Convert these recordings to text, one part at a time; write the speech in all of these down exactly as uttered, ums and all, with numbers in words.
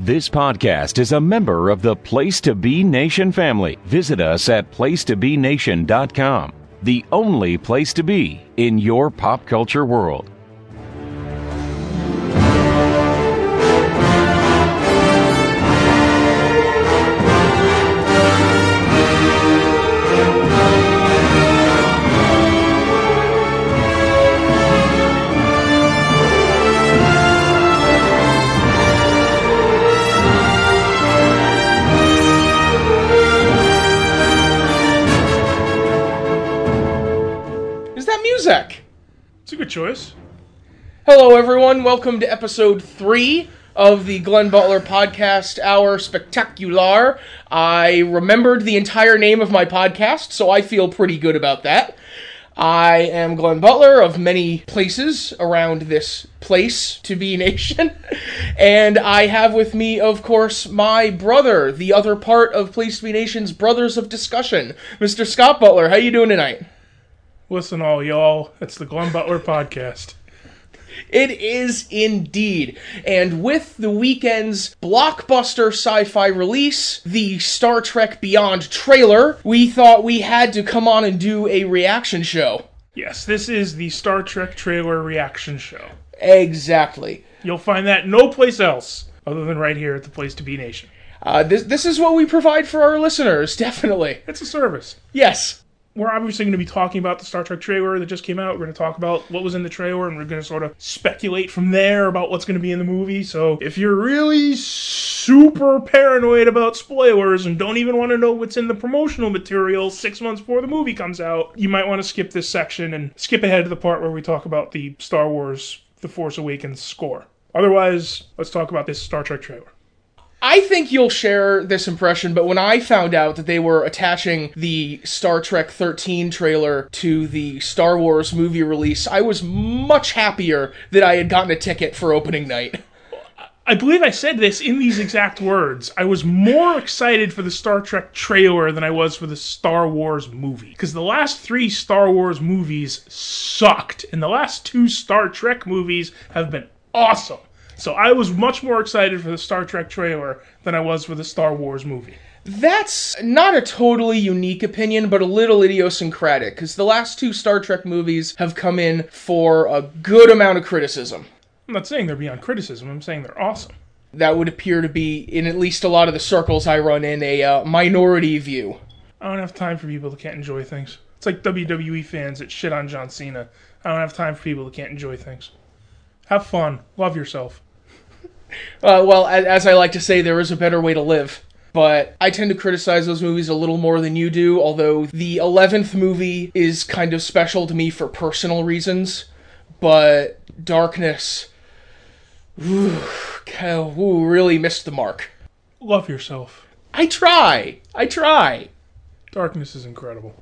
This podcast is a member of the Place to Be Nation family. Visit us at place to be nation dot com, the only place to be in your pop culture world. It's a good choice. Hello, everyone. Welcome to episode three of the Glenn Butler Podcast Hour Spectacular. I remembered the entire name of my podcast, so I feel pretty good about that. I am Glenn Butler of many places around this place to be nation, and I have with me, of course, my brother, the other part of Place to Be Nation's Brothers of Discussion, Mister Scott Butler. How you doing tonight? Listen, all y'all, it's the Glenn Butler Podcast. It is indeed. And with the weekend's blockbuster sci-fi release, the Star Trek Beyond trailer, we thought we had to come on and do a reaction show. Yes, this is the Star Trek trailer reaction show. Exactly. You'll find that no place else other than right here at the Place to Be Nation. Uh, this, this is what we provide for our listeners, definitely. It's a service. Yes. We're obviously going to be talking about the Star Trek trailer that just came out. We're going to talk about what was in the trailer, and we're going to sort of speculate from there about what's going to be in the movie. So if you're really super paranoid about spoilers and don't even want to know what's in the promotional material six months before the movie comes out, you might want to skip this section and skip ahead to the part where we talk about the Star Wars The Force Awakens score. Otherwise, let's talk about this Star Trek trailer. I think you'll share this impression, but when I found out that they were attaching the Star Trek thirteen trailer to the Star Wars movie release, I was much happier that I had gotten a ticket for opening night. I believe I said this in these exact words. I was more excited for the Star Trek trailer than I was for the Star Wars movie. Because the last three Star Wars movies sucked, and the last two Star Trek movies have been awesome. So I was much more excited for the Star Trek trailer than I was for the Star Wars movie. That's not a totally unique opinion, but a little idiosyncratic, because the last two Star Trek movies have come in for a good amount of criticism. I'm not saying they're beyond criticism, I'm saying they're awesome. That would appear to be, in at least a lot of the circles I run in, a uh, minority view. I don't have time for people that can't enjoy things. It's like W W E fans that shit on John Cena. I don't have time for people that can't enjoy things. Have fun. Love yourself. Uh, well, as I like to say, there is a better way to live. But I tend to criticize those movies a little more than you do, although the eleventh movie is kind of special to me for personal reasons. But Darkness, ooh, ooh, really missed the mark. Love yourself. I try. I try. Darkness is incredible.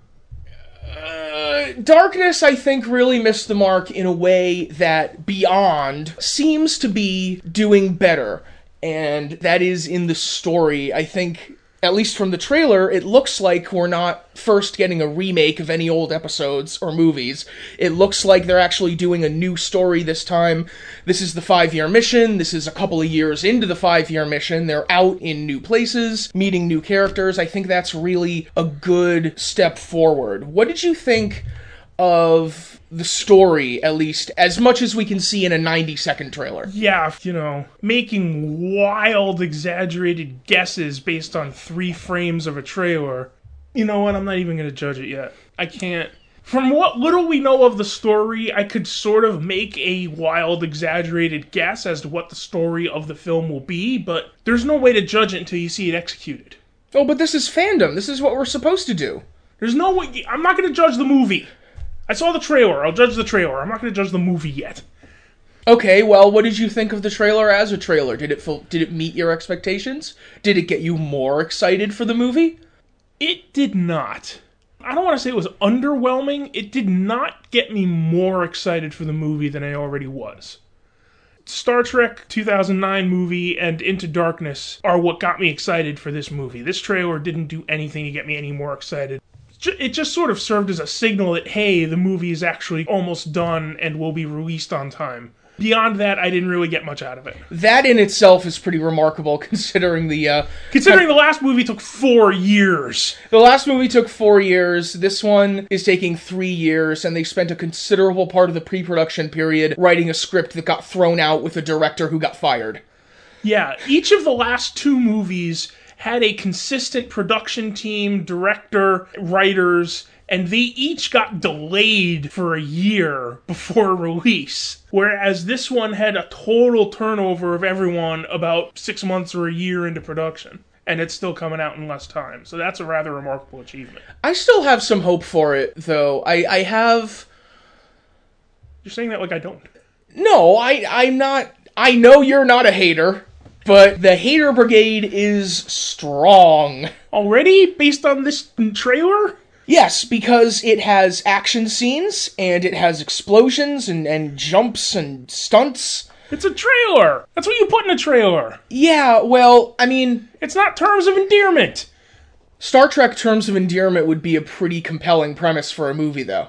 Uh, Darkness, I think, really missed the mark in a way that Beyond seems to be doing better. And that is in the story. I think, at least from the trailer, it looks like we're not first getting a remake of any old episodes or movies. It looks like they're actually doing a new story this time. This is the five-year mission. This is a couple of years into the five-year mission. They're out in new places, meeting new characters. I think that's really a good step forward. What did you think of the story, at least, as much as we can see in a ninety-second trailer? Yeah, you know, making wild, exaggerated guesses based on three frames of a trailer. You know what, I'm not even going to judge it yet. I can't. From what little we know of the story, I could sort of make a wild, exaggerated guess as to what the story of the film will be, but there's no way to judge it until you see it executed. Oh, but this is fandom. This is what we're supposed to do. There's no way. I'm not going to judge the movie. I saw the trailer. I'll judge the trailer. I'm not going to judge the movie yet. Okay, well, what did you think of the trailer as a trailer? Did it feel, did it meet your expectations? Did it get you more excited for the movie? It did not. I don't want to say it was underwhelming. It did not get me more excited for the movie than I already was. Star Trek two thousand nine movie and Into Darkness are what got me excited for this movie. This trailer didn't do anything to get me any more excited. It just sort of served as a signal that, hey, the movie is actually almost done and will be released on time. Beyond that, I didn't really get much out of it. That in itself is pretty remarkable, considering the... Uh, considering the last movie took four years. The last movie took four years. This one is taking three years, and they spent a considerable part of the pre-production period writing a script that got thrown out with a director who got fired. Yeah, each of the last two movies had a consistent production team, director, writers, and they each got delayed for a year before release. Whereas this one had a total turnover of everyone about six months or a year into production. And it's still coming out in less time. So that's a rather remarkable achievement. I still have some hope for it, though. I, I have... You're saying that like I don't. No, I, I'm not... I know you're not a hater, but the hater brigade is strong. Already? Based on this trailer? Yes, because it has action scenes, and it has explosions, and, and jumps, and stunts. It's a trailer! That's what you put in a trailer! Yeah, well, I mean... It's not Terms of Endearment! Star Trek Terms of Endearment would be a pretty compelling premise for a movie, though.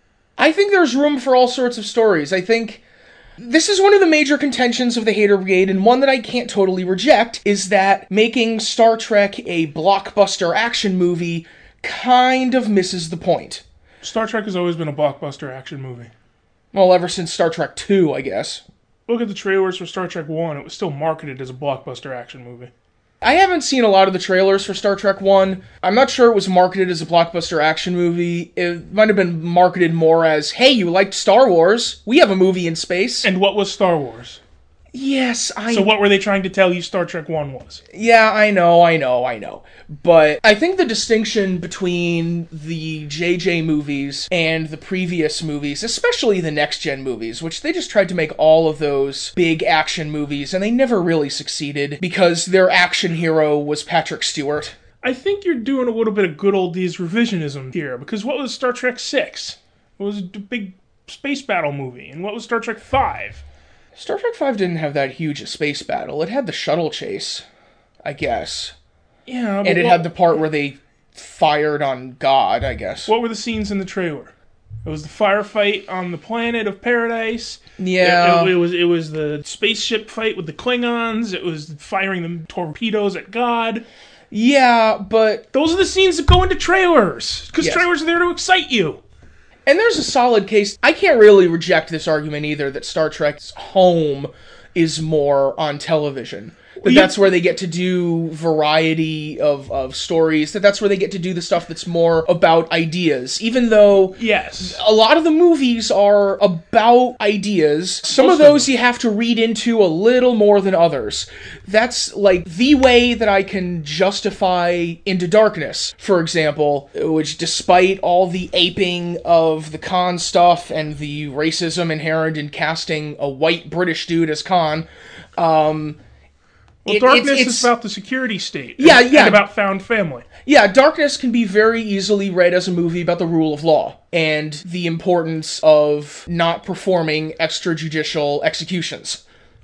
I think there's room for all sorts of stories. I think... This is one of the major contentions of the Hater Brigade, and one that I can't totally reject, is that making Star Trek a blockbuster action movie kind of misses the point. Star Trek has always been a blockbuster action movie. Well, ever since Star Trek two, I guess. Look at the trailers for Star Trek one. It was still marketed as a blockbuster action movie. I haven't seen a lot of the trailers for Star Trek one. I'm not sure it was marketed as a blockbuster action movie. It might have been marketed more as, hey, you liked Star Wars? We have a movie in space. And what was Star Wars? Yes, I... So what were they trying to tell you Star Trek one was? Yeah, I know, I know, I know. But I think the distinction between the J J movies and the previous movies, especially the next-gen movies, which they just tried to make all of those big action movies, and they never really succeeded, because their action hero was Patrick Stewart. I think you're doing a little bit of good old days revisionism here, because what was Star Trek six? It was a big space battle movie, and what was Star Trek five? Star Trek five didn't have that huge a space battle. It had the shuttle chase, I guess. Yeah, but And it what, had the part where they fired on God, I guess. what were the scenes in the trailer? It was the firefight on the planet of Paradise. Yeah. It, it, it was it was the spaceship fight with the Klingons. It was firing the torpedoes at God. Yeah, but... Those are the scenes that go into trailers, because Yes. trailers are there to excite you. And there's a solid case. I can't really reject this argument either that Star Trek's home is more on television. That Well, you- that's where they get to do variety of, of stories. That that's where they get to do the stuff that's more about ideas. Even though Yes. a lot of the movies are about ideas, some Most of of those them. you have to read into a little more than others. That's like the way that I can justify Into Darkness, for example, which despite all the aping of the Khan stuff and the racism inherent in casting a white British dude as Khan, um... Well, It- Darkness it's- is it's- about the security state. Yeah, and, yeah. And about found family. Yeah, Darkness can be very easily read as a movie about the rule of law and the importance of not performing extrajudicial executions.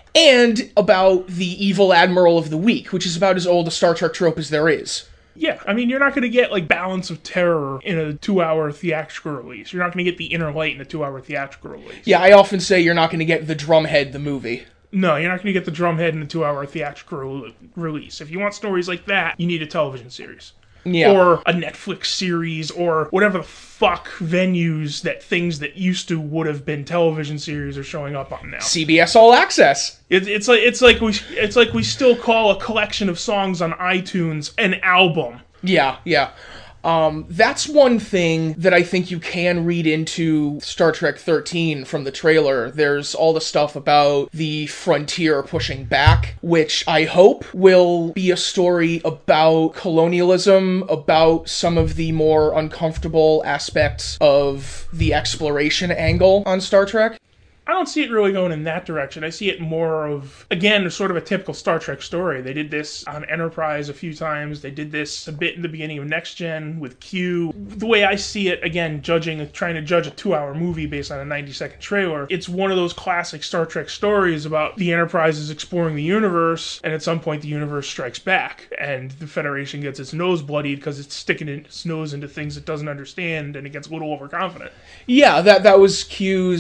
And about the evil Admiral of the Week, which is about as old a Star Trek trope as there is. Yeah, I mean, you're not going to get, like, Balance of Terror in a two-hour theatrical release. You're not going to get The Inner Light in a two-hour theatrical release. Yeah, I often say you're not going to get the Drumhead the movie. No, you're not going to get the Drumhead in a two-hour theatrical re- release. If you want stories like that, you need a television series. Yeah. Or a Netflix series, or whatever the fuck venues that things that used to would have been television series are showing up on now. C B S All Access. It, it's like it's like we it's like we still call a collection of songs on iTunes an album. Yeah, yeah. Um, that's one thing that I think you can read into Star Trek thirteen from the trailer. There's all the stuff about the frontier pushing back, which I hope will be a story about colonialism, about some of the more uncomfortable aspects of the exploration angle on Star Trek. I don't see it really going in that direction. I see it more of, again, sort of a typical Star Trek story. They did this on Enterprise a few times. They did this a bit in the beginning of Next Gen with Q. The way I see it, again, judging, trying to judge a two-hour movie based on a ninety-second trailer, it's one of those classic Star Trek stories about the Enterprise is exploring the universe, and at some point the universe strikes back, and the Federation gets its nose bloodied because it's sticking its nose into things it doesn't understand, and it gets a little overconfident. Yeah, that that was Q's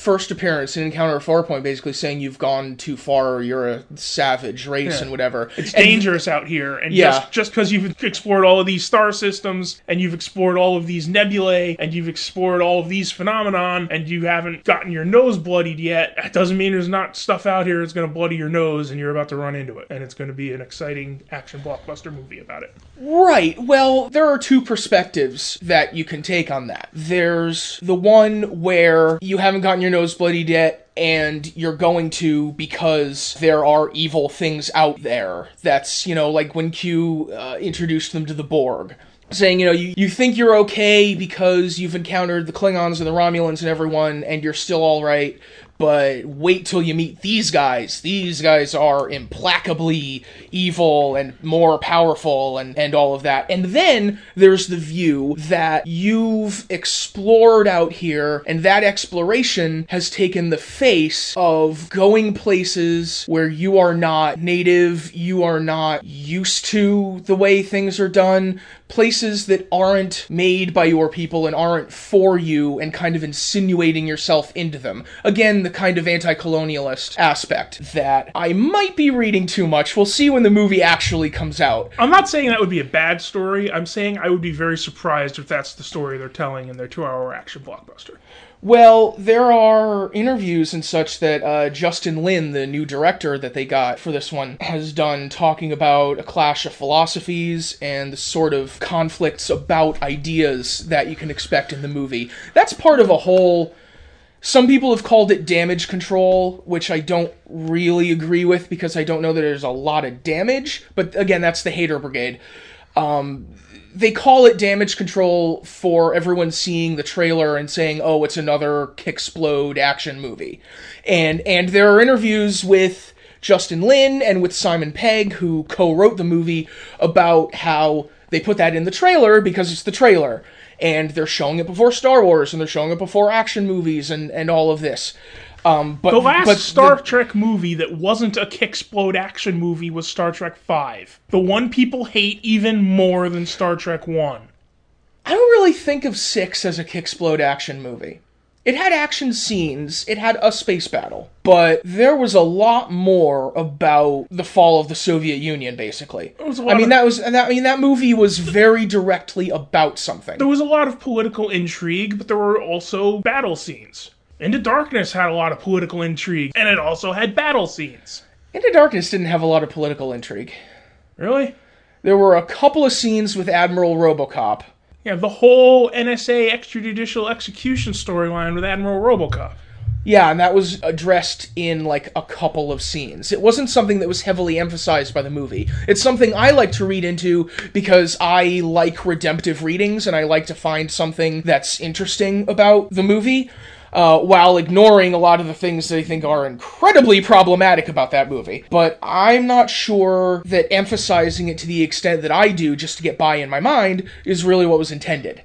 first appearance in Encounter at Farpoint, basically saying you've gone too far, or you're a savage race, yeah. and whatever. It's and, dangerous out here, and yeah. just just because you've explored all of these star systems, and you've explored all of these nebulae, and you've explored all of these phenomenon, and you haven't gotten your nose bloodied yet, that doesn't mean there's not stuff out here that's going to bloody your nose, and you're about to run into it, and it's going to be an exciting action blockbuster movie about it. Right. Well, there are two perspectives that you can take on that. There's the one where you haven't gotten your nose bloodied yet, and you're going to because there are evil things out there. That's, you know, like when Q uh, introduced them to the Borg. Saying, you know, you, you think you're okay because you've encountered the Klingons and the Romulans and everyone, and you're still alright, but wait till you meet these guys. These guys are implacably evil and more powerful and, and all of that. And then there's the view that you've explored out here, and that exploration has taken the face of going places where you are not native, you are not used to the way things are done, places that aren't made by your people and aren't for you, and kind of insinuating yourself into them. Again, the kind of anti-colonialist aspect that I might be reading too much. We'll see when the movie actually comes out. I'm not saying that would be a bad story. I'm saying I would be very surprised if that's the story they're telling in their two-hour action blockbuster. Well, there are interviews and such that uh, Justin Lin, the new director that they got for this one, has done, talking about a clash of philosophies and the sort of conflicts about ideas that you can expect in the movie. That's part of a whole... Some people have called it damage control, which I don't really agree with because I don't know that there's a lot of damage. But again, that's the hater brigade. Um... They call it damage control for everyone seeing the trailer and saying, oh, it's another Kicksplode action movie. And and there are interviews with Justin Lin and with Simon Pegg, who co-wrote the movie, about how they put that in the trailer because it's the trailer. And they're showing it before Star Wars, and they're showing it before action movies and, and all of this. Um, but, the last but Star the, Trek movie that wasn't a Kicksplode action movie was Star Trek five. The one people hate even more than Star Trek one. I don't really think of six as a Kicksplode action movie. It had action scenes, it had a space battle, but there was a lot more about the fall of the Soviet Union, basically. It was a lot I mean, of, that was that, I mean, that movie was very directly about something. There was a lot of political intrigue, but there were also battle scenes. Into Darkness had a lot of political intrigue, and it also had battle scenes. Into Darkness didn't have a lot of political intrigue. Really? There were a couple of scenes with Admiral Robocop. Yeah, the whole N S A extrajudicial execution storyline with Admiral Robocop. Yeah, and that was addressed in, like, a couple of scenes. It wasn't something that was heavily emphasized by the movie. It's something I like to read into because I like redemptive readings, and I like to find something that's interesting about the movie. Uh, while ignoring a lot of the things that I think are incredibly problematic about that movie. But I'm not sure that emphasizing it to the extent that I do, just to get by in my mind, is really what was intended.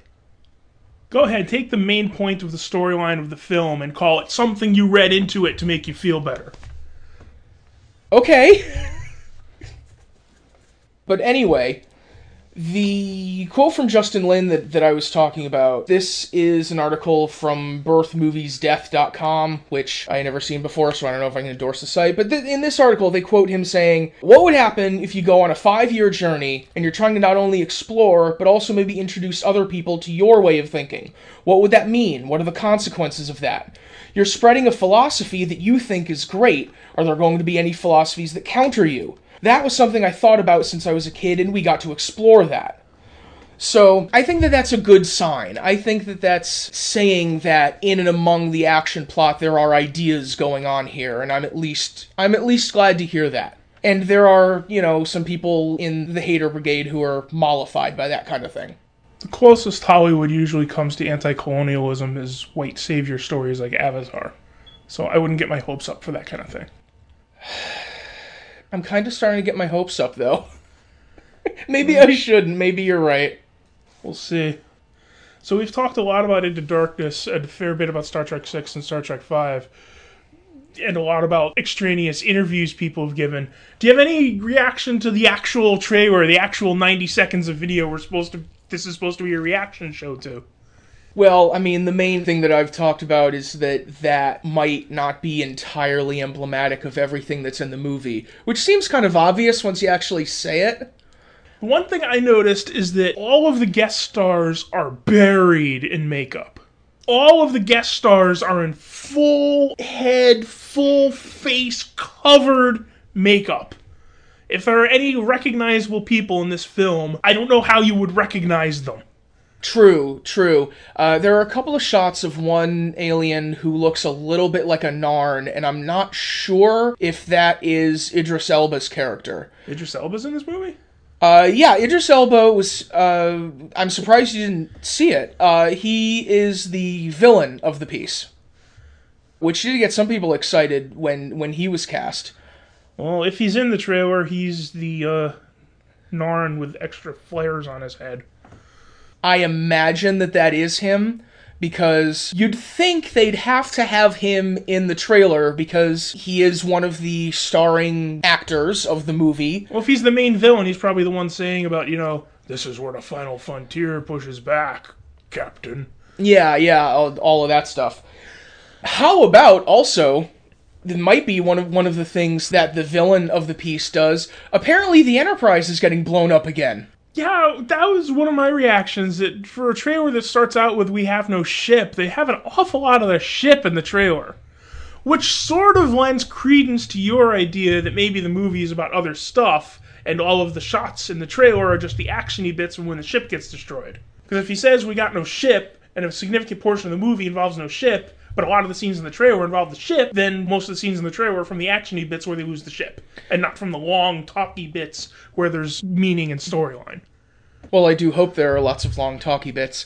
Go ahead, take the main point of the storyline of the film and call it something you read into it to make you feel better. Okay. But anyway... The quote from Justin Lin that, that I was talking about, this is an article from birth movies death dot com, which I had never seen before, so I don't know if I can endorse the site. But th- in this article, they quote him saying, what would happen if you go on a five-year journey and you're trying to not only explore, but also maybe introduce other people to your way of thinking? What would that mean? What are the consequences of that? You're spreading a philosophy that you think is great. Are there going to be any philosophies that counter you? That was something I thought about since I was a kid, and we got to explore that. So, I think that that's a good sign. I think that that's saying that in and among the action plot there are ideas going on here, and I'm at least I'm at least glad to hear that. And there are, you know, some people in the hater brigade who are mollified by that kind of thing. The closest Hollywood usually comes to anti-colonialism is white savior stories like Avatar. So I wouldn't get my hopes up for that kind of thing. I'm kind of starting to get my hopes up, though. Maybe I shouldn't. Maybe you're right. We'll see. So we've talked a lot about Into Darkness, and a fair bit about Star Trek six and Star Trek five, and a lot about extraneous interviews people have given. Do you have any reaction to the actual trailer, the actual ninety seconds of video we're supposed to... This is supposed to be a reaction show to? Well, I mean, the main thing that I've talked about is that that might not be entirely emblematic of everything that's in the movie, which seems kind of obvious once you actually say it. One thing I noticed is that all of the guest stars are buried in makeup. All of the guest stars are in full head, full face covered makeup. If there are any recognizable people in this film, I don't know how you would recognize them. True, true. Uh, there are a couple of shots of one alien who looks a little bit like a Narn, and I'm not sure if that is Idris Elba's character. Idris Elba's in this movie? Uh, yeah, Idris Elba was, uh, I'm surprised you didn't see it. Uh, he is the villain of the piece, which did get some people excited when, when he was cast. Well, if he's in the trailer, he's the, uh, Narn with extra flares on his head. I imagine that that is him, because you'd think they'd have to have him in the trailer because he is one of the starring actors of the movie. Well, if he's the main villain, he's probably the one saying about, you know, this is where the final frontier pushes back, Captain. Yeah, yeah, all, all of that stuff. How about also, it might be one of one of the things that the villain of the piece does. Apparently the Enterprise is getting blown up again. Yeah, that was one of my reactions, that for a trailer that starts out with "we have no ship," they have an awful lot of the ship in the trailer. Which sort of lends credence to your idea that maybe the movie is about other stuff, and all of the shots in the trailer are just the actiony bits from when the ship gets destroyed. Because if he says we got no ship, and a significant portion of the movie involves no ship, but a lot of the scenes in the trailer involve the ship, then most of the scenes in the trailer are from the actiony bits where they lose the ship, and not from the long, talky bits where there's meaning and storyline. Well, I do hope there are lots of long, talky bits.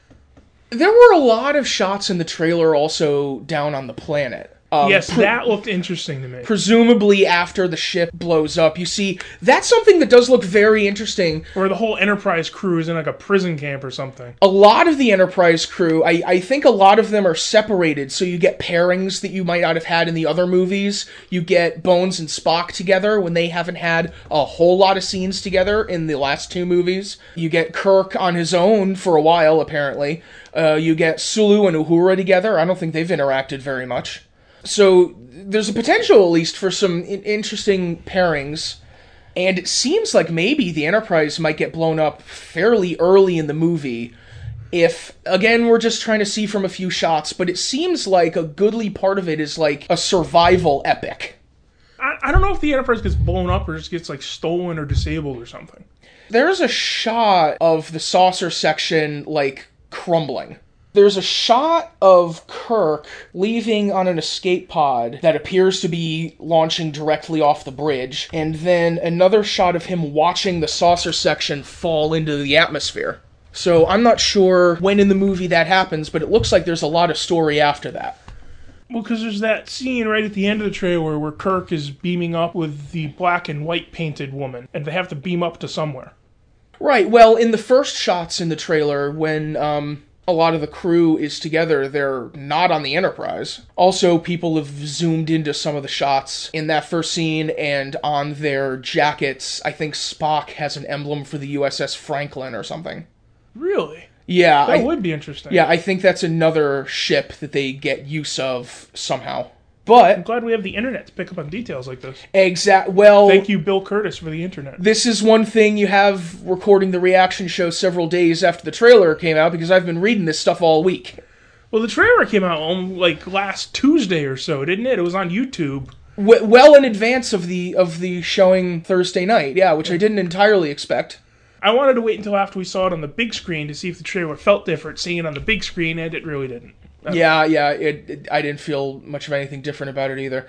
There were a lot of shots in the trailer also down on the planet. Um, yes, pre- that looked interesting to me. Presumably after the ship blows up. You see, that's something that does look very interesting. Or the whole Enterprise crew is in like a prison camp or something. A lot of the Enterprise crew, I, I think a lot of them are separated, so you get pairings that you might not have had in the other movies. You get Bones and Spock together when they haven't had a whole lot of scenes together in the last two movies. You get Kirk on his own for a while, apparently. Uh, you get Sulu and Uhura together. I don't think they've interacted very much. So there's a potential, at least, for some in- interesting pairings. And it seems like maybe the Enterprise might get blown up fairly early in the movie. If, again, we're just trying to see from a few shots, but it seems like a goodly part of it is like a survival epic. I, I don't know if the Enterprise gets blown up or just gets like stolen or disabled or something. There's a shot of the saucer section, like, crumbling. There's a shot of Kirk leaving on an escape pod that appears to be launching directly off the bridge, and then another shot of him watching the saucer section fall into the atmosphere. So I'm not sure when in the movie that happens, but it looks like there's a lot of story after that. Well, because there's that scene right at the end of the trailer where Kirk is beaming up with the black and white painted woman, and they have to beam up to somewhere. Right, well, in the first shots in the trailer, when, um... a lot of the crew is together, they're not on the Enterprise. Also, people have zoomed into some of the shots in that first scene, and on their jackets, I think Spock has an emblem for the U S S Franklin or something. Really? Yeah. That I, would be interesting. Yeah, I think that's another ship that they get use of somehow. But I'm glad we have the internet to pick up on details like this. Exact. Well, thank you, Bill Curtis, for the internet. This is one thing you have recording the reaction show several days after the trailer came out, because I've been reading this stuff all week. Well, the trailer came out um, like last Tuesday or so, didn't it? It was on YouTube. W- well in advance of the of the showing Thursday night, yeah, which I didn't entirely expect. I wanted to wait until after we saw it on the big screen to see if the trailer felt different seeing it on the big screen, and it really didn't. Yeah, yeah, it, it, I didn't feel much of anything different about it either.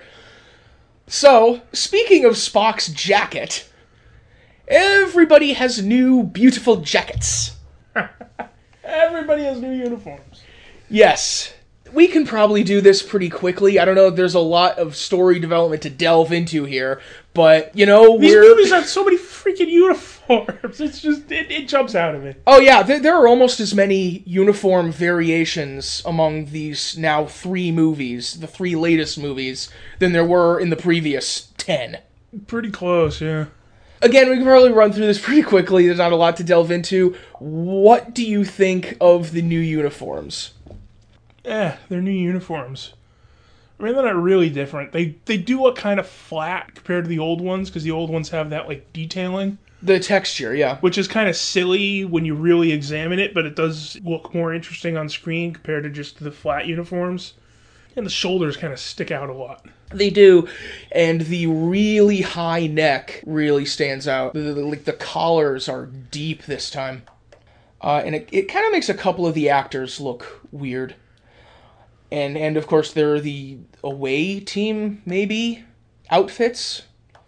So, speaking of Spock's jacket, everybody has new, beautiful jackets. Everybody has new uniforms. Yes. We can probably do this pretty quickly. I don't know if there's a lot of story development to delve into here, but, you know, These we're... movies have so many freaking uniforms. It's just, it, it jumps out at me. Oh, yeah, there, there are almost as many uniform variations among these now three movies, the three latest movies, than there were in the previous ten. Pretty close, yeah. again, we can probably run through this pretty quickly. There's not a lot to delve into. What do you think of the new uniforms? Eh, they're new uniforms. I mean, they're not really different. They they do look kind of flat compared to the old ones, because the old ones have that, like, detailing. The texture, yeah. Which is kind of silly when you really examine it, but it does look more interesting on screen compared to just the flat uniforms. And the shoulders kind of stick out a lot. They do, and the really high neck really stands out. The, the, like, the collars are deep this time. Uh, and it, it kind of makes a couple of the actors look weird. And, and of course, there are the away team, maybe, outfits,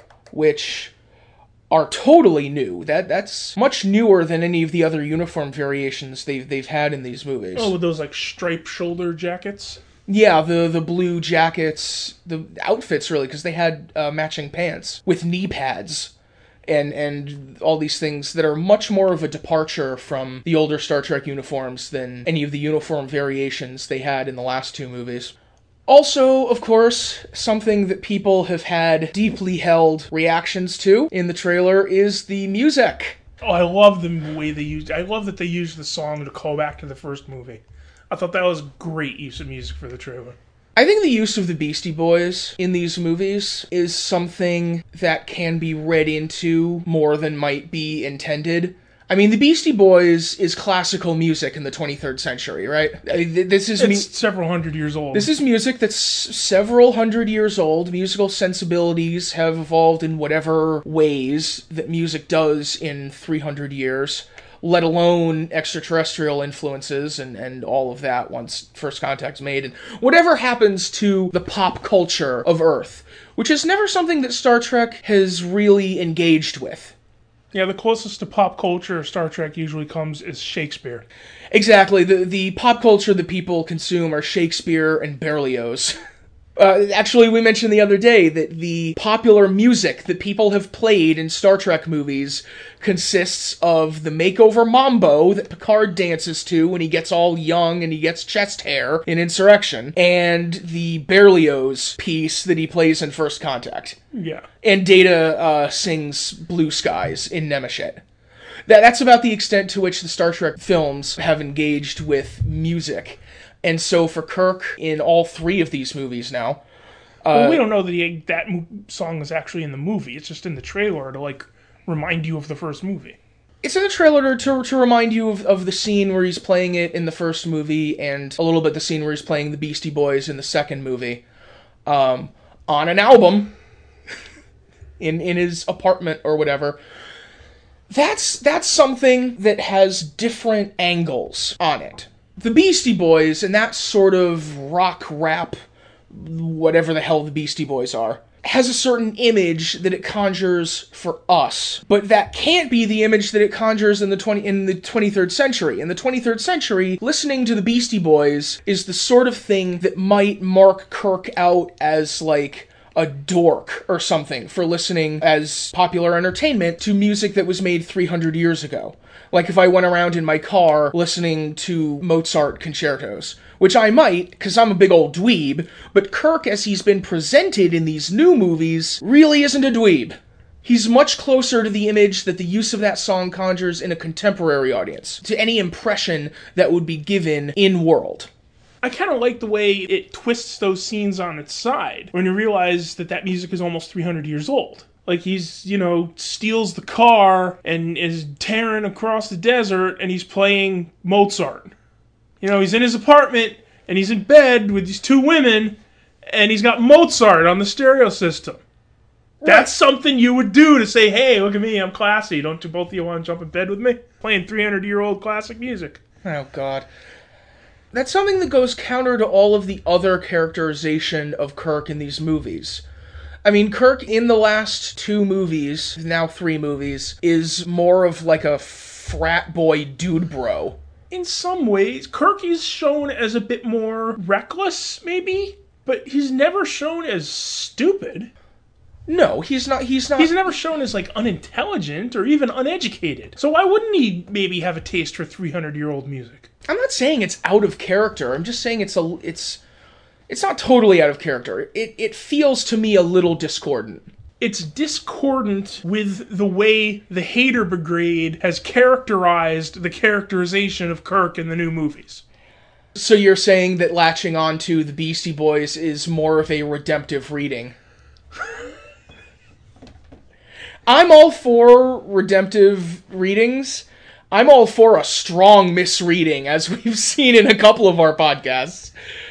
which are totally new. That That's much newer than any of the other uniform variations they've, they've had in these movies. Oh, with those, like, striped shoulder jackets? Yeah, the the blue jackets, the outfits, really, because they had uh, matching pants with knee pads. And and all these things that are much more of a departure from the older Star Trek uniforms than any of the uniform variations they had in the last two movies. Also, of course, something that people have had deeply held reactions to in the trailer is the music. Oh, I love the way they used. I love that they used the song to call back to the first movie. I thought that was great use of music for the trailer. I think the use of the Beastie Boys in these movies is something that can be read into more than might be intended. I mean, the Beastie Boys is classical music in the twenty-third century, right? This is it's mu- several hundred years old. This is music that's several hundred years old. Musical sensibilities have evolved in whatever ways that music does in three hundred years. Let alone extraterrestrial influences and, and all of that once First Contact's made, and whatever happens to the pop culture of Earth, which is never something that Star Trek has really engaged with. Yeah, the closest to pop culture Star Trek usually comes is Shakespeare. Exactly. The, the pop culture that people consume are Shakespeare and Berlioz. Uh, actually, we mentioned the other day that the popular music that people have played in Star Trek movies consists of the makeover mambo that Picard dances to when he gets all young and he gets chest hair in Insurrection, and the Berlioz piece that he plays in First Contact. Yeah. And Data uh, sings Blue Skies in Nemesis. That, that's about the extent to which the Star Trek films have engaged with music. And so for Kirk, in all three of these movies now... Uh, well, we don't know that he, that song is actually in the movie. It's just in the trailer to, like, remind you of the first movie. It's in the trailer to, to remind you of, of the scene where he's playing it in the first movie, and a little bit the scene where he's playing the Beastie Boys in the second movie. Um, on an album, in, in his apartment or whatever. That's, that's something that has different angles on it. The Beastie Boys, and that sort of rock, rap, whatever the hell the Beastie Boys are, has a certain image that it conjures for us. But that can't be the image that it conjures in the twenty in the twenty-third century. In the twenty-third century, listening to the Beastie Boys is the sort of thing that might mark Kirk out as, like, a dork or something for listening as popular entertainment to music that was made three hundred years ago. Like if I went around in my car listening to Mozart concertos, which I might, because I'm a big old dweeb, but Kirk, as he's been presented in these new movies, really isn't a dweeb. He's much closer to the image that the use of that song conjures in a contemporary audience, to any impression that would be given in-world. I kind of like the way it twists those scenes on its side, when you realize that that music is almost three hundred years old. Like, he's, you know, steals the car and is tearing across the desert, and he's playing Mozart. You know, he's in his apartment, and he's in bed with these two women, and he's got Mozart on the stereo system. That's something you would do to say, hey, look at me, I'm classy. Don't you both of you want to jump in bed with me? Playing three hundred year old classic music. Oh, God. That's something that goes counter to all of the other characterization of Kirk in these movies. I mean, Kirk in the last two movies, now three movies, is more of like a frat boy dude bro. In some ways, Kirk is shown as a bit more reckless, maybe? But he's never shown as stupid. No, he's not, he's not... He's never shown as, like, unintelligent or even uneducated. So why wouldn't he maybe have a taste for three hundred year old music? I'm not saying it's out of character. I'm just saying it's a... It's... It's not totally out of character. It it feels to me a little discordant. it's discordant with the way the Hater Brigade has characterized the characterization of Kirk in the new movies. So you're saying that latching on to the Beastie Boys is more of a redemptive reading? I'm all for redemptive readings. I'm all for a strong misreading, as we've seen in a couple of our podcasts.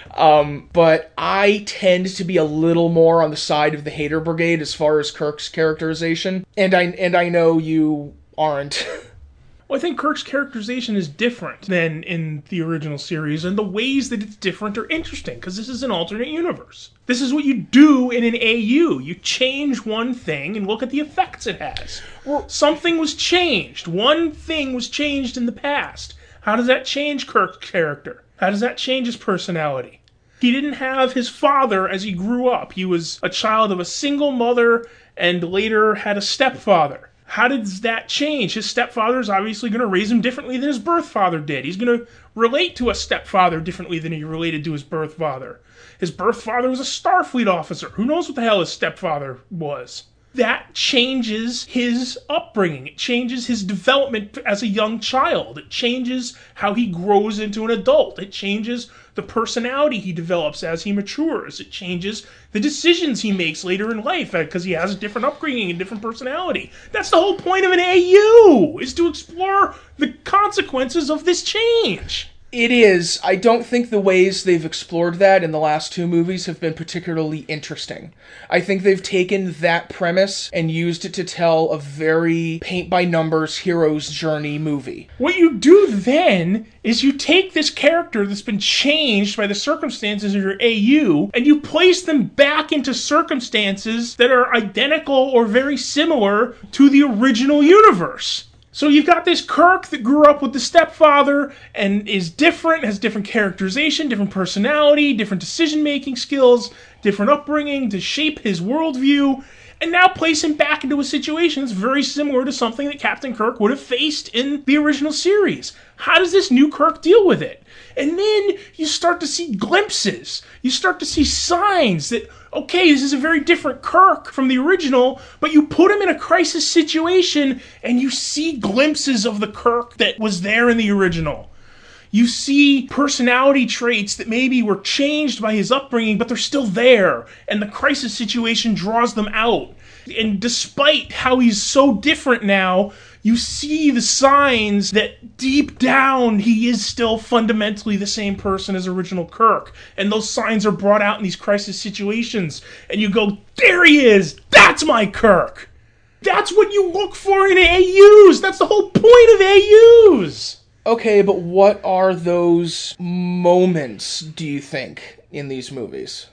Um, but I tend to be a little more on the side of the Hater Brigade as far as Kirk's characterization. And I and I know you aren't. Well, I think Kirk's characterization is different than in the original series, and the ways that it's different are interesting, because this is an alternate universe. This is what you do in an A U. You change one thing and look at the effects it has. Well, something was changed. One thing was changed in the past. How does that change Kirk's character? How does that change his personality? He didn't have his father as he grew up. He was a child of a single mother and later had a stepfather. How does that change? His stepfather is obviously going to raise him differently than his birth father did. He's going to relate to a stepfather differently than he related to his birth father. His birth father was a Starfleet officer. Who knows what the hell his stepfather was? That changes his upbringing. It changes his development as a young child. It changes how he grows into an adult. It changes the personality he develops as he matures. It changes the decisions he makes later in life because he has a different upbringing and different personality. That's the whole point of an A U, is to explore the consequences of this change. It is. I don't think the ways they've explored that in the last two movies have been particularly interesting. I think they've taken that premise and used it to tell a very paint-by-numbers hero's journey movie. What you do then is you take this character that's been changed by the circumstances of your A U, and you place them back into circumstances that are identical or very similar to the original universe. So you've got this Kirk that grew up with the stepfather and is different, has different characterization, different personality, different decision-making skills, different upbringing to shape his worldview, and now place him back into a situation that's very similar to something that Captain Kirk would have faced in the original series. How does this new Kirk deal with it? And then you start to see glimpses. You start to see signs that, okay, this is a very different Kirk from the original, but you put him in a crisis situation and you see glimpses of the Kirk that was there in the original. You see personality traits that maybe were changed by his upbringing, but they're still there, and the crisis situation draws them out. And despite how he's so different now, you see the signs that deep down he is still fundamentally the same person as original Kirk. And those signs are brought out in these crisis situations. And you go, there he is! That's my Kirk! That's what you look for in A Us! That's the whole point of A Us! Okay, but what are those moments, do you think, in these movies?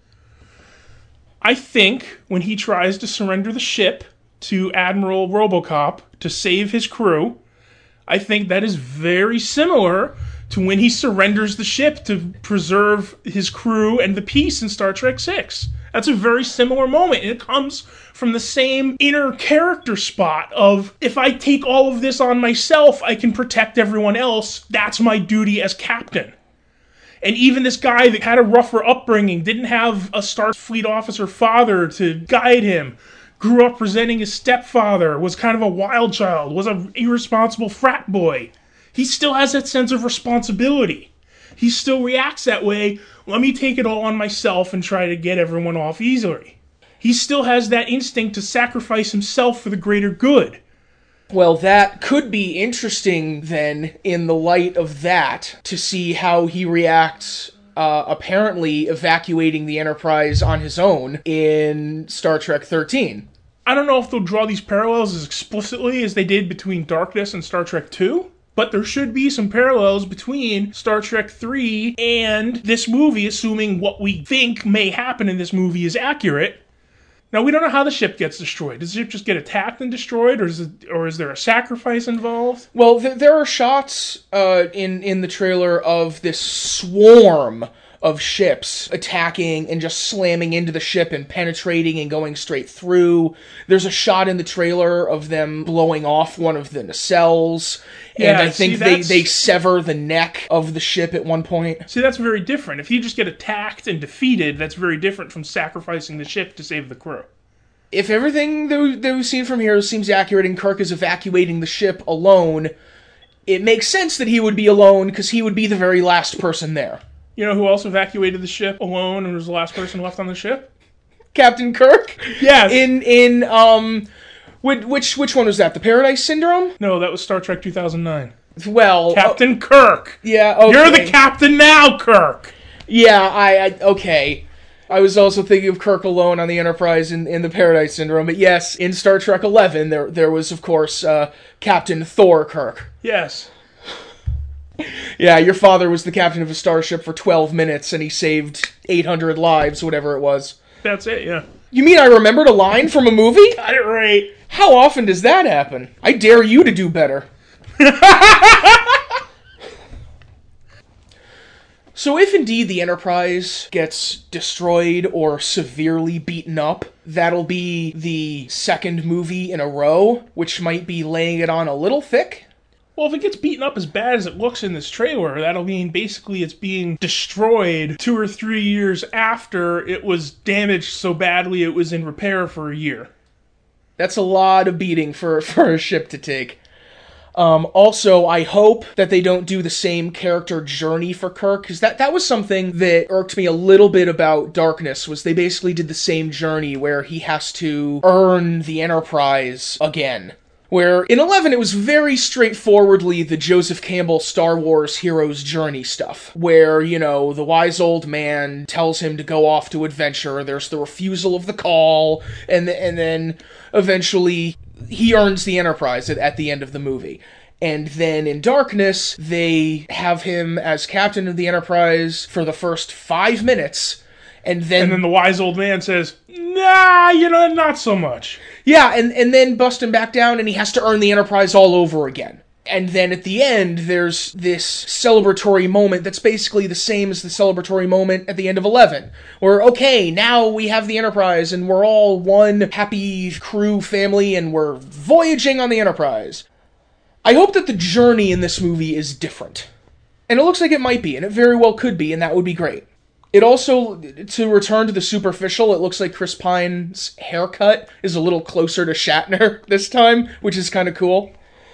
I think when he tries to surrender the ship to Admiral Robocop to save his crew, I think that is very similar to when he surrenders the ship to preserve his crew and the peace in Star Trek six. That's a very similar moment, and it comes from the same inner character spot of, if I take all of this on myself, I can protect everyone else. That's my duty as captain. And even this guy that had a rougher upbringing, didn't have a Starfleet officer father to guide him, grew up resenting his stepfather, was kind of a wild child, was an irresponsible frat boy. He still has that sense of responsibility. He still reacts that way. Let me take it all on myself and try to get everyone off easily. He still has that instinct to sacrifice himself for the greater good. Well, that could be interesting, then, in the light of that, to see how he reacts, uh, apparently evacuating the Enterprise on his own in Star Trek thirteen. I don't know if they'll draw these parallels as explicitly as they did between Darkness and Star Trek two, but there should be some parallels between Star Trek three and this movie, assuming what we think may happen in this movie is accurate. Now, we don't know how the ship gets destroyed. Does the ship just get attacked and destroyed, or is it, or is there a sacrifice involved? Well, th- there are shots uh, in, in the trailer of this swarm of ships attacking and just slamming into the ship and penetrating and going straight through. There's a shot in the trailer of them blowing off one of the nacelles, and yeah, I think see, they, they sever the neck of the ship at one point. See, that's very different. If you just get attacked and defeated, that's very different from sacrificing the ship to save the crew. if everything that we've seen from here seems accurate and Kirk is evacuating the ship alone, it makes sense that he would be alone because he would be the very last person there. You know who else evacuated the ship alone and was the last person left on the ship? Captain Kirk? Yes. In, in, um, which, which one was that? The Paradise Syndrome? No, that was Star Trek two thousand nine. Well... Captain uh, Kirk! Yeah, okay. You're the captain now, Kirk! Yeah, I, I okay. I was also thinking of Kirk alone on the Enterprise in, in the Paradise Syndrome, but yes, in Star Trek eleven, there there was, of course, uh, Captain Thor Kirk. Yes. Yeah, your father was the captain of a starship for twelve minutes, and he saved eight hundred lives, whatever it was. That's it, yeah. You mean I remembered a line from a movie? Got it right. How often does that happen? I dare you to do better. So if indeed the Enterprise gets destroyed or severely beaten up, that'll be the second movie in a row, which might be laying it on a little thick. Well, if it gets beaten up as bad as it looks in this trailer, that'll mean basically it's being destroyed two or three years after it was damaged so badly it was in repair for a year. That's a lot of beating for, for a ship to take. Um, also, I hope that they don't do the same character journey for Kirk, because that, that was something that irked me a little bit about Darkness, was they basically did the same journey where he has to earn the Enterprise again. Where in eleven, it was very straightforwardly the Joseph Campbell Star Wars hero's journey stuff. Where, you know, the wise old man tells him to go off to adventure, there's the refusal of the call, and, and then eventually he earns the Enterprise at, at the end of the movie. And then in Darkness, they have him as captain of the Enterprise for the first five minutes, and then... And then the wise old man says, nah, you know, not so much. Yeah, and, and then bust him back down, and he has to earn the Enterprise all over again. And then at the end, there's this celebratory moment that's basically the same as the celebratory moment at the end of eleven. Where, okay, now we have the Enterprise, and we're all one happy crew family, and we're voyaging on the Enterprise. I hope that the journey in this movie is different. And it looks like it might be, and it very well could be, and that would be great. It also, to return to the superficial, it looks like Chris Pine's haircut is a little closer to Shatner this time, which is kind of cool.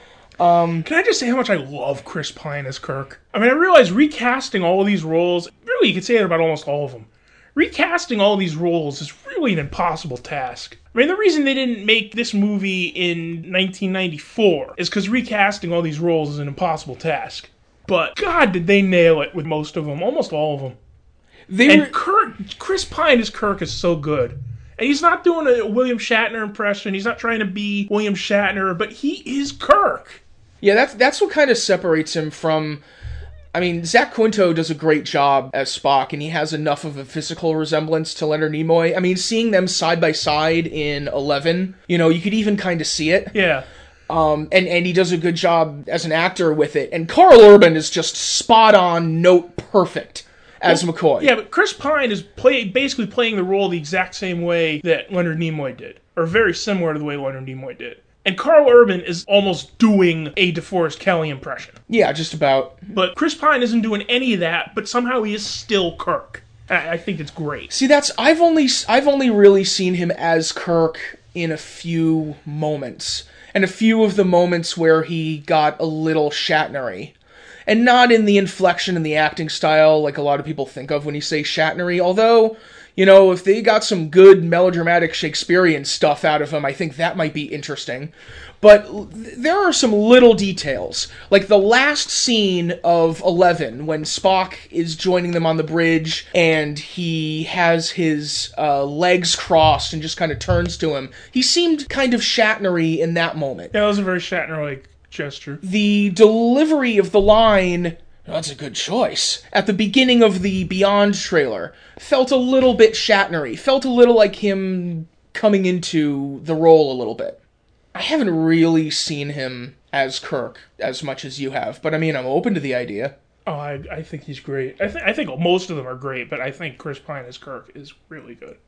Um, Can I just say how much I love Chris Pine as Kirk? I mean, I realize recasting all of these roles, really, you could say that about almost all of them. Recasting all of these roles is really an impossible task. I mean, the reason they didn't make this movie in nineteen ninety-four is because recasting all these roles is an impossible task. But, God, did they nail it with most of them, almost all of them. they And were, Kirk, Chris Pine as Kirk is so good. And he's not doing a William Shatner impression, he's not trying to be William Shatner, but he is Kirk. yeah, that's that's what kind of separates him from... I mean, Zach Quinto does a great job as Spock, and he has enough of a physical resemblance to Leonard Nimoy. I mean, seeing them side by side in eleven, you know, you could even kind of see it. Yeah. Um, and, and he does a good job as an actor with it. And Carl Urban is just spot on, note perfect as well, McCoy. Yeah, but Chris Pine is play, basically playing the role the exact same way that Leonard Nimoy did. Or very similar to the way Leonard Nimoy did. And Carl Urban is almost doing a DeForest Kelley impression. Yeah, just about. But Chris Pine isn't doing any of that, but somehow he is still Kirk. I, I think it's great. See, that's I've only I've only really seen him as Kirk in a few moments. And a few of the moments where he got a little Shatnery. And not in the inflection and the acting style like a lot of people think of when you say Shatnery, although... You know, if they got some good melodramatic Shakespearean stuff out of him, I think that might be interesting. But there are some little details. Like the last scene of eleven, when Spock is joining them on the bridge, and he has his uh, legs crossed and just kind of turns to him. He seemed kind of Shatnery in that moment. Yeah, that was a very Shatner-like gesture. The delivery of the line... That's a good choice. At the beginning of the Beyond trailer, felt a little bit Shatnery. Felt a little like him coming into the role a little bit. I haven't really seen him as Kirk as much as you have, but I mean, I'm open to the idea. Oh, I, I think he's great. I, th- I think most of them are great, but I think Chris Pine as Kirk is really good.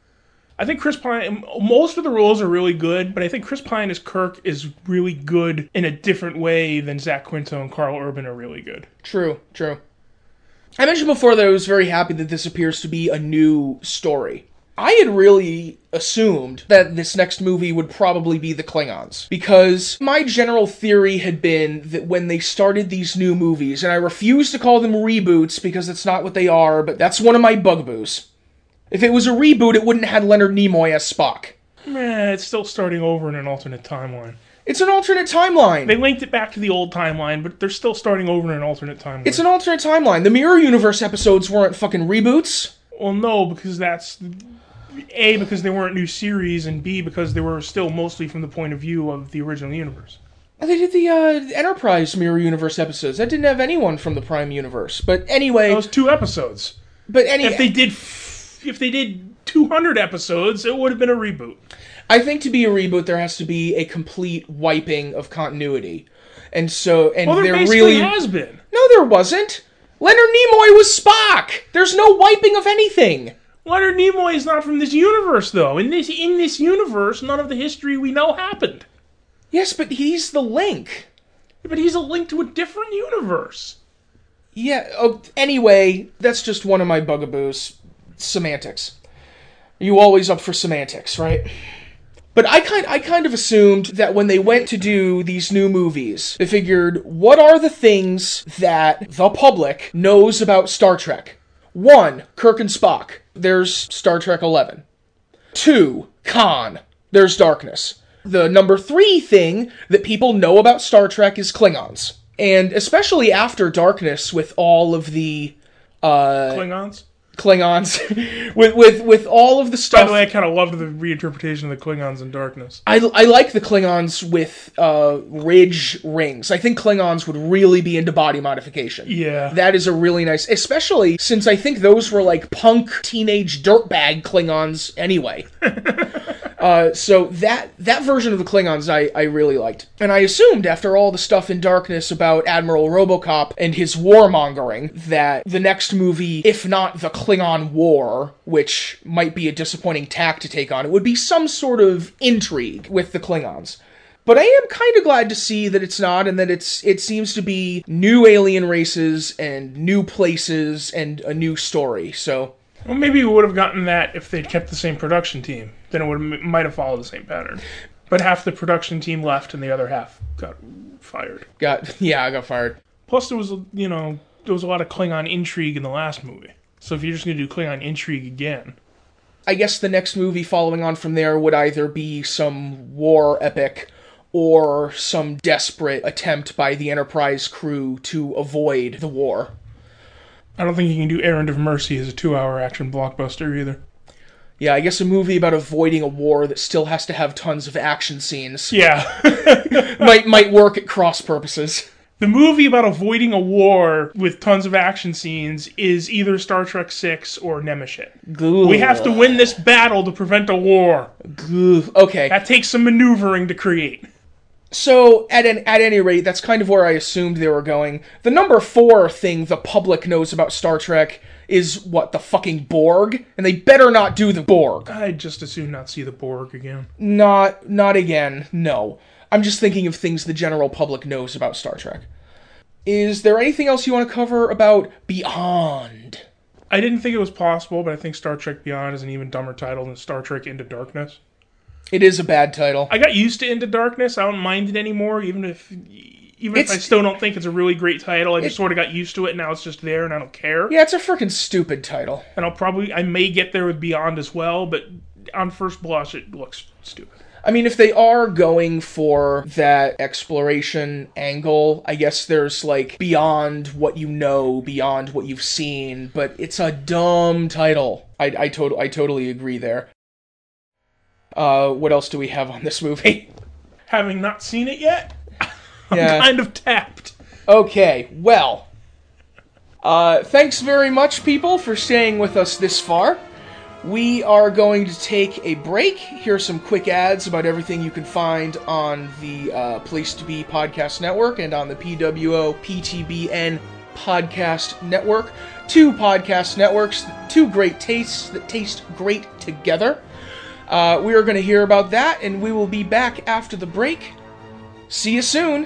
I think Chris Pine, most of the roles are really good, but I think Chris Pine as Kirk is really good in a different way than Zach Quinto and Carl Urban are really good. True, true. I mentioned before that I was very happy that this appears to be a new story. I had really assumed that this next movie would probably be the Klingons, because my general theory had been that when they started these new movies, and I refuse to call them reboots because that's not what they are, but that's one of my bugaboo. If it was a reboot, it wouldn't have had Leonard Nimoy as Spock. Meh, it's still starting over in an alternate timeline. It's an alternate timeline. They linked it back to the old timeline, but they're still starting over in an alternate timeline. It's an alternate timeline. The Mirror Universe episodes weren't fucking reboots. Well, no, because that's... A, because they weren't new series, and B, because they were still mostly from the point of view of the original universe. They did the uh, Enterprise Mirror Universe episodes. That didn't have anyone from the Prime Universe. But anyway... That was two episodes. But any... If they did... If they did two hundred episodes, it would have been a reboot. I think to be a reboot, there has to be a complete wiping of continuity. And so... And well, there there basically really has been. No, there wasn't. Leonard Nimoy was Spock! There's no wiping of anything! Leonard Nimoy is not from this universe, though. In this in this universe, none of the history we know happened. Yes, but he's the link. But he's a link to a different universe. Yeah, oh, anyway, that's just one of my bugaboos. Semantics. You always up for semantics, right? But I kind, I kind of assumed that when they went to do these new movies, they figured, what are the things that the public knows about Star Trek? One, Kirk and Spock. There's Star Trek eleven. Two, Khan. There's Darkness. The number three thing that people know about Star Trek is Klingons. And especially after Darkness, with all of the... Uh, Klingons? Klingons. with, with with all of the stuff... By the way, I kind of loved the reinterpretation of the Klingons in Darkness. I, I like the Klingons with uh, ridge rings. I think Klingons would really be into body modification. Yeah. That is a really nice... Especially since I think those were like punk, teenage, dirtbag Klingons anyway. Uh, so that that version of the Klingons I, I really liked. And I assumed after all the stuff in Darkness about Admiral Robocop and his warmongering that the next movie, if not the Klingon War, which might be a disappointing tack to take on, it would be some sort of intrigue with the Klingons. But I am kind of glad to see that it's not, and that it's it seems to be new alien races and new places and a new story, so... Well, maybe we would have gotten that if they'd kept the same production team. Then it would have, might have followed the same pattern. But half the production team left and the other half got fired. Got yeah, I got fired. Plus, there was, you know, there was a lot of Klingon intrigue in the last movie. So if you're just going to do Klingon intrigue again... I guess the next movie following on from there would either be some war epic or some desperate attempt by the Enterprise crew to avoid the war. I don't think you can do Errand of Mercy as a two-hour action blockbuster either. Yeah, I guess a movie about avoiding a war that still has to have tons of action scenes. Yeah. might might work at cross purposes. The movie about avoiding a war with tons of action scenes is either Star Trek six or Nemesis. Goo. We have to win this battle to prevent a war. Goo. Okay. That takes some maneuvering to create. So, at an, at any rate, that's kind of where I assumed they were going. The number four thing the public knows about Star Trek is, what, the fucking Borg? And they better not do the Borg. I'd just as soon not see the Borg again. Not, not again, no. I'm just thinking of things the general public knows about Star Trek. Is there anything else you want to cover about Beyond? I didn't think it was possible, but I think Star Trek Beyond is an even dumber title than Star Trek Into Darkness. It is a bad title. I got used to Into Darkness. I don't mind it anymore, even if even It's- if I still don't think it's a really great title. I just sort of got used to it, and now it's just there, and I don't care. Yeah, it's a freaking stupid title. And I'll probably, I may get there with Beyond as well, but on first blush, it looks stupid. I mean, if they are going for that exploration angle, I guess there's, like, beyond what you know, beyond what you've seen, but it's a dumb title. I, I, to- I totally agree there. Uh, what else do we have on this movie? Having not seen it yet, I'm Yeah. kind of tapped. Okay, well, uh, thanks very much, people, for staying with us this far. We are going to take a break. Here are some quick ads about everything you can find on the uh, Place to Be Podcast Network and on the P W O P T B N Podcast Network. Two podcast networks, two great tastes that taste great together. Uh, we are going to hear about that, and we will be back after the break. See you soon!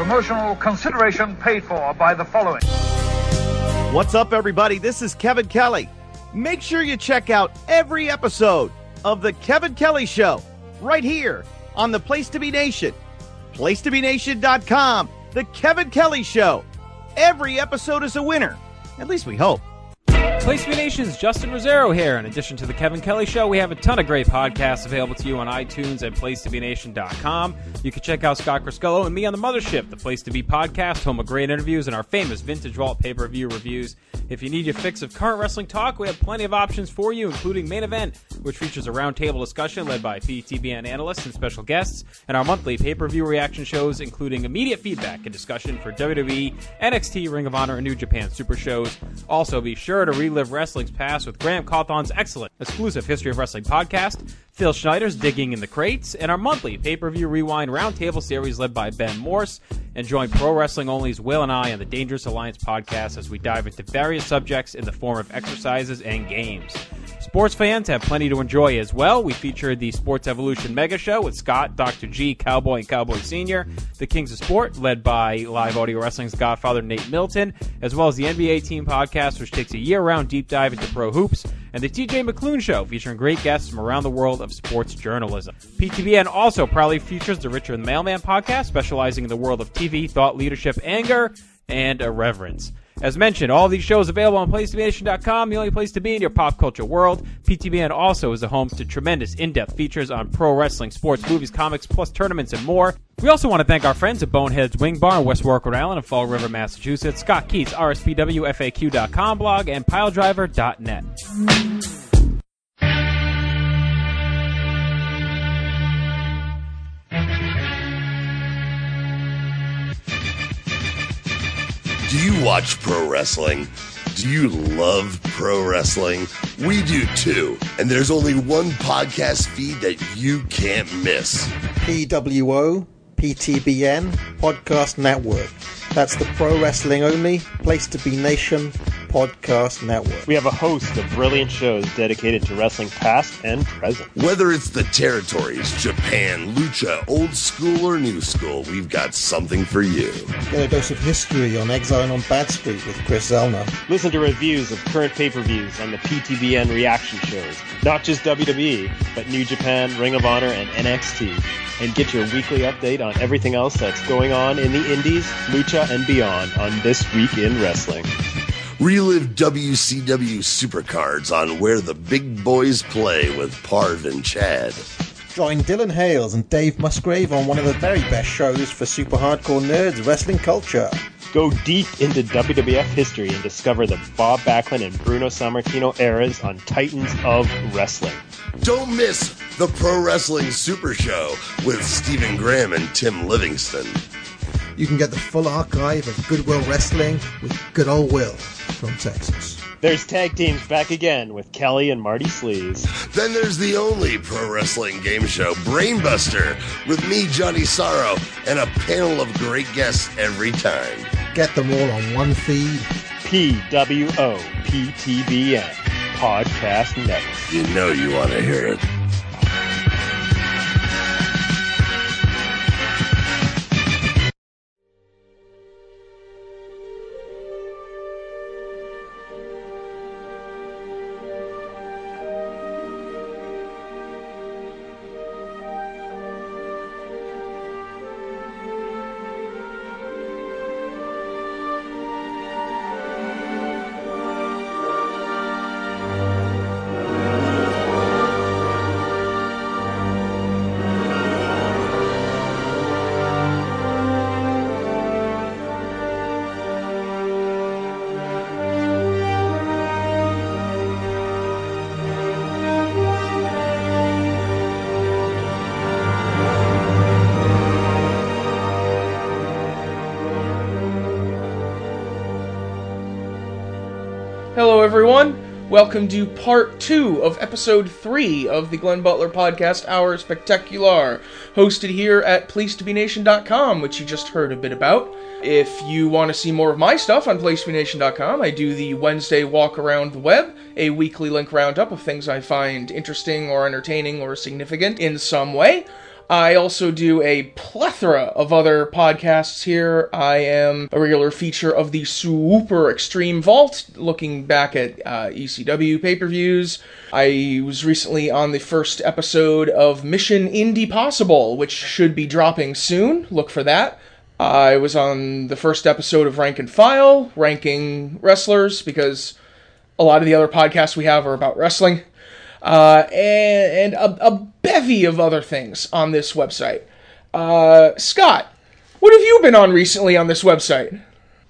Promotional consideration paid for by the following. What's up, everybody? This is Kevin Kelly. Make sure you check out every episode of The Kevin Kelly Show right here on the Place to Be Nation. place to be nation dot com. The Kevin Kelly Show. Every episode is a winner. At least we hope. Place to Be Nation's Justin Rosero here. In addition to The Kevin Kelly Show, we have a ton of great podcasts available to you on iTunes and place to be nation dot com. You can check out Scott Criscullo and me on The Mothership, the Place to Be podcast, home of great interviews and our famous Vintage Vault pay-per-view reviews. If you need your fix of current wrestling talk, we have plenty of options for you, including Main Event, which features a roundtable discussion led by P T B N analysts and special guests, and our monthly pay-per-view reaction shows, including immediate feedback and discussion for W W E, N X T, Ring of Honor, and New Japan Super Shows. Also, be sure to relive wrestling's past with Graham Cawthon's excellent exclusive History of Wrestling podcast, Phil Schneider's Digging in the Crates, and our monthly pay-per-view rewind roundtable series led by Ben Morse. And join Pro Wrestling Only's Will and I on the Dangerous Alliance podcast as we dive into various subjects in the form of exercises and games. Sports fans have plenty to enjoy as well. We featured the Sports Evolution Mega Show with Scott, Doctor G, Cowboy, and Cowboy Senior, the Kings of Sport, led by Live Audio Wrestling's Godfather Nate Milton, as well as the N B A Team Podcast, which takes a year-round deep dive into pro hoops, and the T J McClune Show, featuring great guests from around the world of sports journalism. P T B N also proudly features the Richard the Mailman Podcast, specializing in the world of T V, thought leadership, anger, and irreverence. As mentioned, all of these shows available on place to be nation dot com, the only place to be in your pop culture world. P T B N also is a home to tremendous in-depth features on pro wrestling, sports, movies, comics, plus tournaments and more. We also want to thank our friends at Bonehead's Wing Bar in West Warwick, Rhode Island, and Fall River, Massachusetts, Scott Keats, R S P W F A Q dot com blog, and Piledriver dot net. Do you watch pro wrestling? Do you love pro wrestling? We do too. And there's only one podcast feed that you can't miss. P W O, P T B N, Podcast Network. That's the Pro Wrestling Only, Place to Be Nation Podcast Network. We have a host of brilliant shows dedicated to wrestling past and present. Whether it's the territories, Japan, Lucha, old school or new school, we've got something for you. Get a dose of history on Exile on Bad Street with Chris Zellner. Listen to reviews of current pay-per-views on the P T B N reaction shows. Not just W W E, but New Japan, Ring of Honor, and N X T. And get your weekly update on everything else that's going on in the indies, Lucha, and beyond on This Week in Wrestling. Relive W C W Supercards on Where the Big Boys Play with Parv and Chad. Join Dylan Hales and Dave Musgrave on one of the very best shows for super hardcore nerds, wrestling culture. Go deep into W W F history and discover the Bob Backlund and Bruno Sammartino eras on Titans of Wrestling. Don't miss the Pro Wrestling Super Show with Stephen Graham and Tim Livingston. You can get the full archive of Goodwill Wrestling with Good Old Will from Texas. There's tag teams back again with Kelly and Marty Sleaze. Then there's the only pro wrestling game show, Brainbuster, with me, Johnny Sorrow, and a panel of great guests every time. Get them all on one feed. P W O P T B N Podcast Network. You know you want to hear it. Hello, everyone. Welcome to part two of episode three of the Glenn Butler Podcast Hour Spectacular, hosted here at place to be nation dot com, which you just heard a bit about. If you want to see more of my stuff on place to be nation dot com, I do the Wednesday Walk Around the Web, a weekly link roundup of things I find interesting or entertaining or significant in some way. I also do a plethora of other podcasts here. I am a regular feature of the Super Extreme Vault, looking back at uh, E C W pay-per-views. I was recently on the first episode of Mission Indie Possible, which should be dropping soon. Look for that. I was on the first episode of Rank and File, ranking wrestlers, because a lot of the other podcasts we have are about wrestling. Uh, and, and a, a bevy of other things on this website. Uh, Scott, what have you been on recently on this website?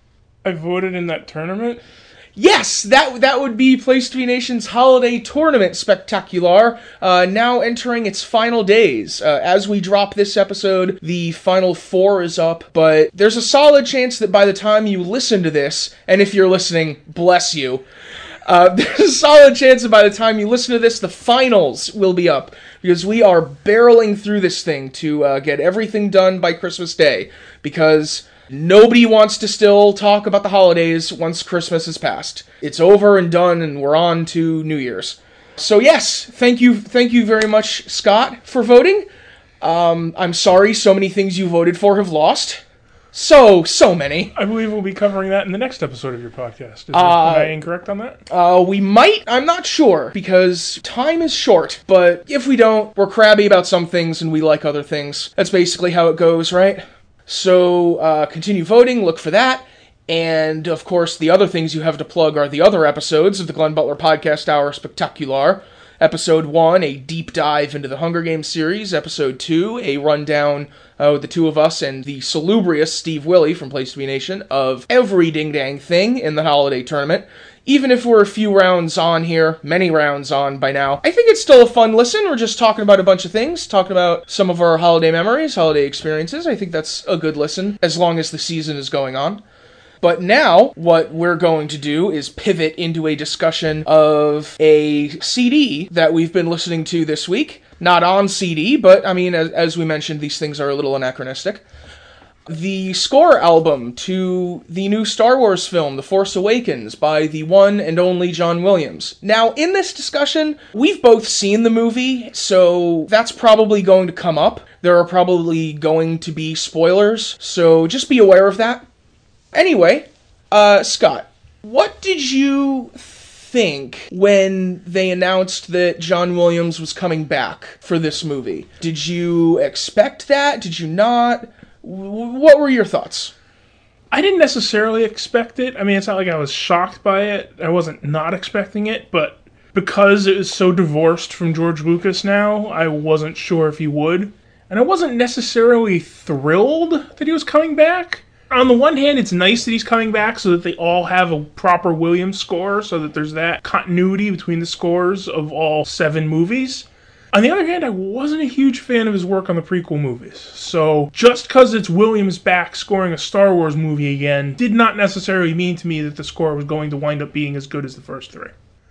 I voted in that tournament. Yes, that that would be Place to Be Nation's Holiday Tournament Spectacular, uh, now entering its final days. Uh, as we drop this episode, the final four is up, but there's a solid chance that by the time you listen to this, and if you're listening, bless you, Uh, there's a solid chance that by the time you listen to this, the finals will be up, because we are barreling through this thing to uh, get everything done by Christmas Day, because nobody wants to still talk about the holidays once Christmas is past. It's over and done, and we're on to New Year's. So yes, thank you, thank you very much, Scott, for voting. Um, I'm sorry so many things you voted for have lost. So, so many. I believe we'll be covering that in the next episode of your podcast. Is Uh, that, am I incorrect on that? Uh, we might. I'm not sure, because time is short. But if we don't, we're crabby about some things and we like other things. That's basically how it goes, right? So, uh, continue voting, look for that. And, of course, the other things you have to plug are the other episodes of the Glenn Butler Podcast Hour Spectacular. Episode one, a deep dive into the Hunger Games series. Episode two, a rundown uh, with the two of us and the salubrious Steve Willie from Place to Be Nation of every ding-dang thing in the holiday tournament. Even if we're a few rounds on here, many rounds on by now, I think it's still a fun listen. We're just talking about a bunch of things, talking about some of our holiday memories, holiday experiences. I think that's a good listen, as long as the season is going on. But now, what we're going to do is pivot into a discussion of a C D that we've been listening to this week. Not on C D, but, I mean, as, as we mentioned, these things are a little anachronistic. The score album to the new Star Wars film, The Force Awakens, by the one and only John Williams. Now, in this discussion, we've both seen the movie, so that's probably going to come up. There are probably going to be spoilers, so just be aware of that. Anyway, uh, Scott, what did you think when they announced that John Williams was coming back for this movie? Did you expect that? Did you not? What were your thoughts? I didn't necessarily expect it. I mean, it's not like I was shocked by it. I wasn't not expecting it, but because it was so divorced from George Lucas now, I wasn't sure if he would. And I wasn't necessarily thrilled that he was coming back. On the one hand, it's nice that he's coming back so that they all have a proper Williams score, so that there's that continuity between the scores of all seven movies. On the other hand, I wasn't a huge fan of his work on the prequel movies. So just because it's Williams back scoring a Star Wars movie again did not necessarily mean to me that the score was going to wind up being as good as the first three.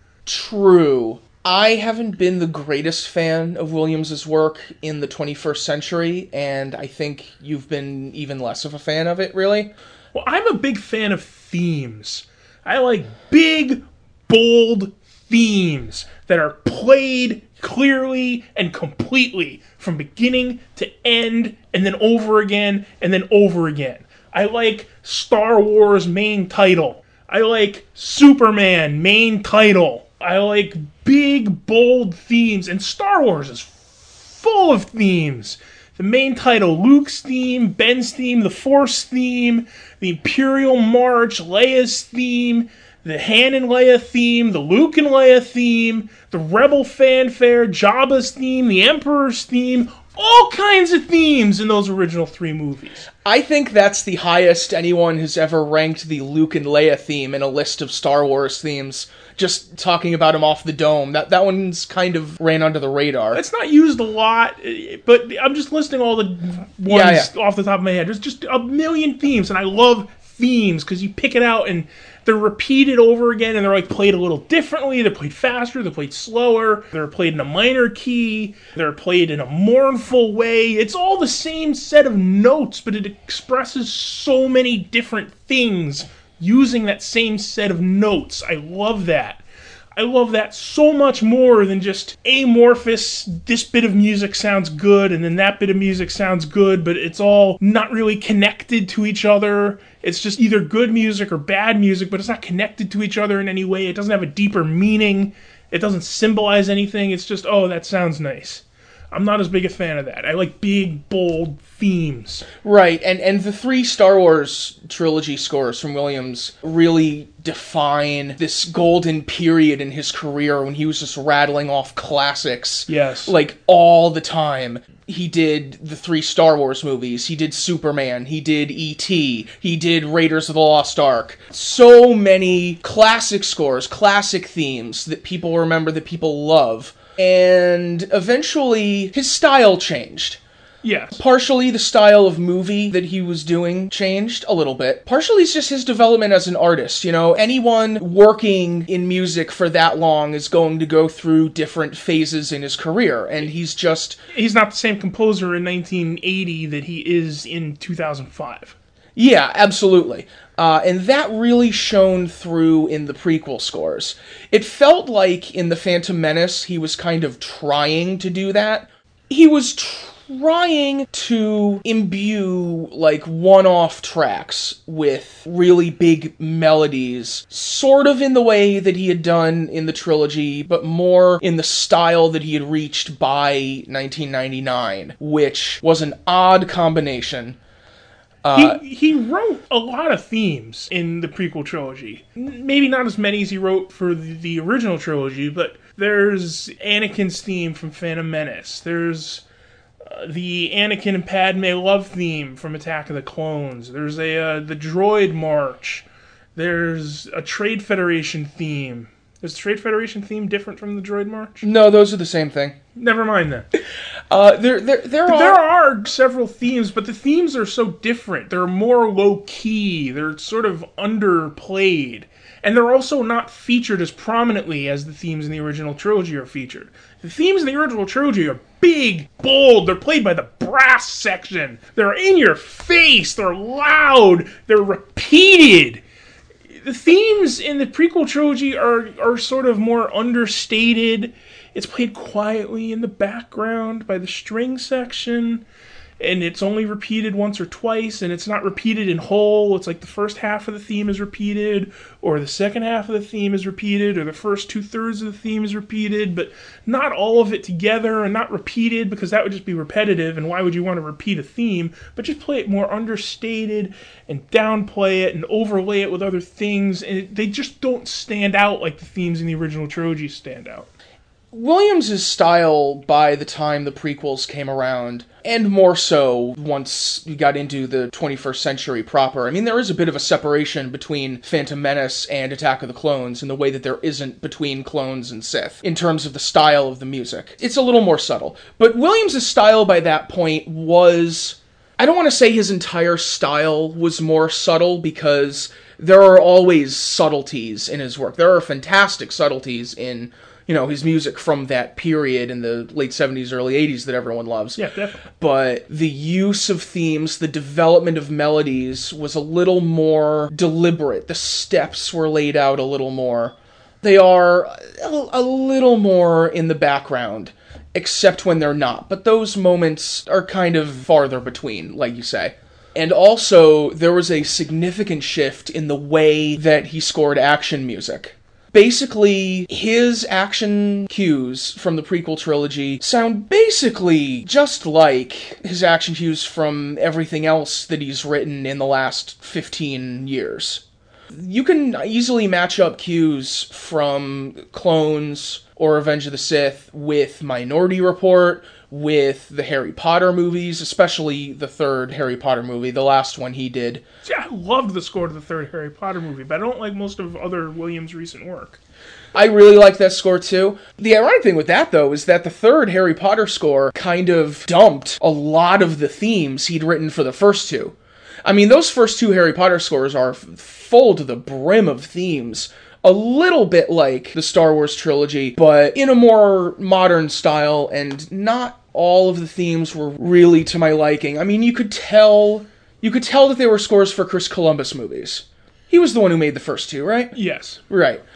True. I haven't been the greatest fan of Williams' work in the twenty-first century, and I think you've been even less of a fan of it, really. Well, I'm a big fan of themes. I like big, bold themes that are played clearly and completely from beginning to end, and then over again, and then over again. I like Star Wars main title. I like Superman main title. I like big, bold themes, and Star Wars is full of themes. The main title, Luke's theme, Ben's theme, the Force theme, the Imperial March, Leia's theme, the Han and Leia theme, the Luke and Leia theme, the Rebel fanfare, Jabba's theme, the Emperor's theme, all kinds of themes in those original three movies. I think that's the highest anyone has ever ranked the Luke and Leia theme in a list of Star Wars themes. Just talking about them off the dome. That that one's kind of ran under the radar. It's not used a lot, but I'm just listing all the ones yeah, yeah. off the top of my head. There's just a million themes, and I love themes because you pick it out and they're repeated over again, and they're like played a little differently. They're played faster, they're played slower, they're played in a minor key, they're played in a mournful way. It's all the same set of notes, but it expresses so many different things using that same set of notes. I love that. I love that so much more than just amorphous, this bit of music sounds good, and then that bit of music sounds good, but it's all not really connected to each other. It's just either good music or bad music, but it's not connected to each other in any way. It doesn't have a deeper meaning. It doesn't symbolize anything. It's just, oh, that sounds nice. I'm not as big a fan of that. I like big, bold themes. Right, and, and the three Star Wars trilogy scores from Williams really define this golden period in his career when he was just rattling off classics. Yes. Like, all the time. He did the three Star Wars movies. He did Superman. He did E T He did Raiders of the Lost Ark. So many classic scores, classic themes that people remember, that people love. And eventually, his style changed. Yes. Partially, the style of movie that he was doing changed a little bit. Partially, it's just his development as an artist. You know, anyone working in music for that long is going to go through different phases in his career, and he's just... He's not the same composer in nineteen eighty that he is in two thousand five. Yeah, absolutely. Uh, and that really shone through in the prequel scores. It felt like in The Phantom Menace, he was kind of trying to do that. He was trying to imbue, like, one-off tracks with really big melodies, sort of in the way that he had done in the trilogy, but more in the style that he had reached by nineteen ninety-nine, which was an odd combination. Uh, he, he wrote a lot of themes in the prequel trilogy. Maybe not as many as he wrote for the, the original trilogy, but there's Anakin's theme from Phantom Menace. There's uh, the Anakin and Padme love theme from Attack of the Clones. There's a uh, the Droid March. There's a Trade Federation theme. Is the Trade Federation theme different from the Droid March? No, those are the same thing. Never mind then. Uh, there, there, there are... There are several themes, but the themes are so different. They're more low-key. They're sort of underplayed. And they're also not featured as prominently as the themes in the original trilogy are featured. The themes in the original trilogy are big, bold. They're played by the brass section. They're in your face. They're loud. They're repeated. The themes in the prequel trilogy are, are sort of more understated. It's played quietly in the background by the string section, and it's only repeated once or twice, and it's not repeated in whole. It's like the first half of the theme is repeated, or the second half of the theme is repeated, or the first two-thirds of the theme is repeated, but not all of it together, and not repeated, because that would just be repetitive, and why would you want to repeat a theme? But just play it more understated, and downplay it, and overlay it with other things, and it, they just don't stand out like the themes in the original trilogy stand out. Williams' style, by the time the prequels came around, and more so once you got into the twenty-first century proper, I mean, there is a bit of a separation between Phantom Menace and Attack of the Clones in the way that there isn't between Clones and Sith, in terms of the style of the music. It's a little more subtle. But Williams' style by that point was... I don't want to say his entire style was more subtle, because there are always subtleties in his work. There are fantastic subtleties in... you know, his music from that period in the late seventies, early eighties that everyone loves. Yeah, definitely. But the use of themes, the development of melodies was a little more deliberate. The steps were laid out a little more. They are a, a little more in the background, except when they're not. But those moments are kind of farther between, like you say. And also, there was a significant shift in the way that he scored action music. Basically, his action cues from the prequel trilogy sound basically just like his action cues from everything else that he's written in the last fifteen years. You can easily match up cues from Clones or Revenge of the Sith with Minority Report, with the Harry Potter movies, especially the third Harry Potter movie, the last one he did. See, I loved the score to the third Harry Potter movie, but I don't like most of other Williams' recent work. I really like that score too. The ironic thing with that, though, is that the third Harry Potter score kind of dumped a lot of the themes he'd written for the first two. I mean, those first two Harry Potter scores are full to the brim of themes. A little bit like the Star Wars trilogy, but in a more modern style, and not all of the themes were really to my liking. I mean, you could tell you could tell that they were scores for Chris Columbus movies. He was the one who made the first two, right? Yes. Right.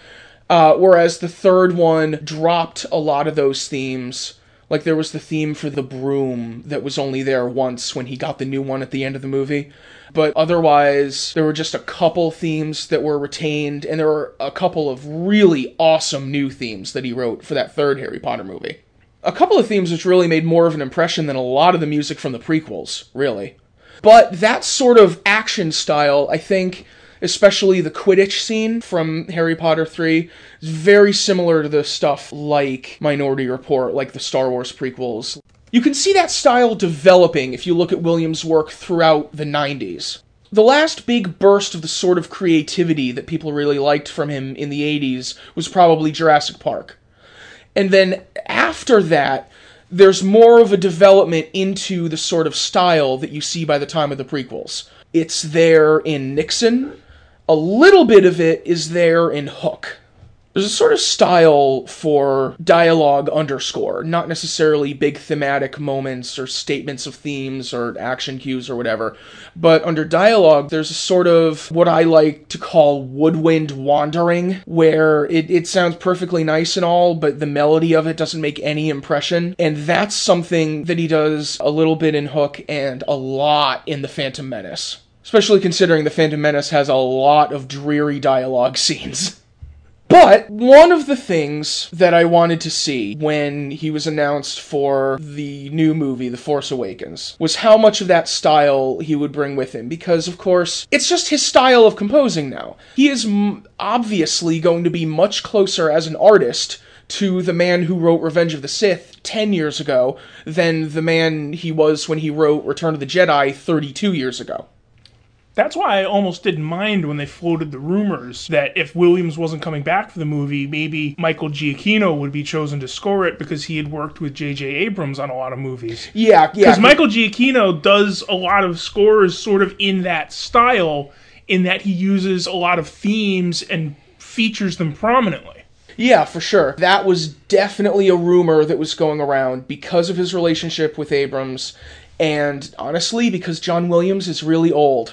Uh, whereas the third one dropped a lot of those themes. Like, there was the theme for the broom that was only there once when he got the new one at the end of the movie. But otherwise, there were just a couple themes that were retained, and there were a couple of really awesome new themes that he wrote for that third Harry Potter movie. A couple of themes which really made more of an impression than a lot of the music from the prequels, really. But that sort of action style, I think, especially the Quidditch scene from Harry Potter three, is very similar to the stuff like Minority Report, like the Star Wars prequels. You can see that style developing if you look at Williams' work throughout the nineties. The last big burst of the sort of creativity that people really liked from him in the eighties was probably Jurassic Park. And then after that, there's more of a development into the sort of style that you see by the time of the prequels. It's there in Nixon. A little bit of it is there in Hook. There's a sort of style for dialogue underscore, not necessarily big thematic moments or statements of themes or action cues or whatever, but under dialogue there's a sort of what I like to call woodwind wandering, where it, it sounds perfectly nice and all, but the melody of it doesn't make any impression, and that's something that he does a little bit in Hook and a lot in The Phantom Menace. Especially considering The Phantom Menace has a lot of dreary dialogue scenes. But one of the things that I wanted to see when he was announced for the new movie, The Force Awakens, was how much of that style he would bring with him. Because, of course, it's just his style of composing now. He is m- obviously going to be much closer as an artist to the man who wrote Revenge of the Sith ten years ago than the man he was when he wrote Return of the Jedi thirty-two years ago. That's why I almost didn't mind when they floated the rumors that if Williams wasn't coming back for the movie, maybe Michael Giacchino would be chosen to score it because he had worked with J J Abrams on a lot of movies. Yeah, yeah. Because Michael Giacchino does a lot of scores sort of in that style, in that he uses a lot of themes and features them prominently. Yeah, for sure. That was definitely a rumor that was going around because of his relationship with Abrams, and honestly, because John Williams is really old.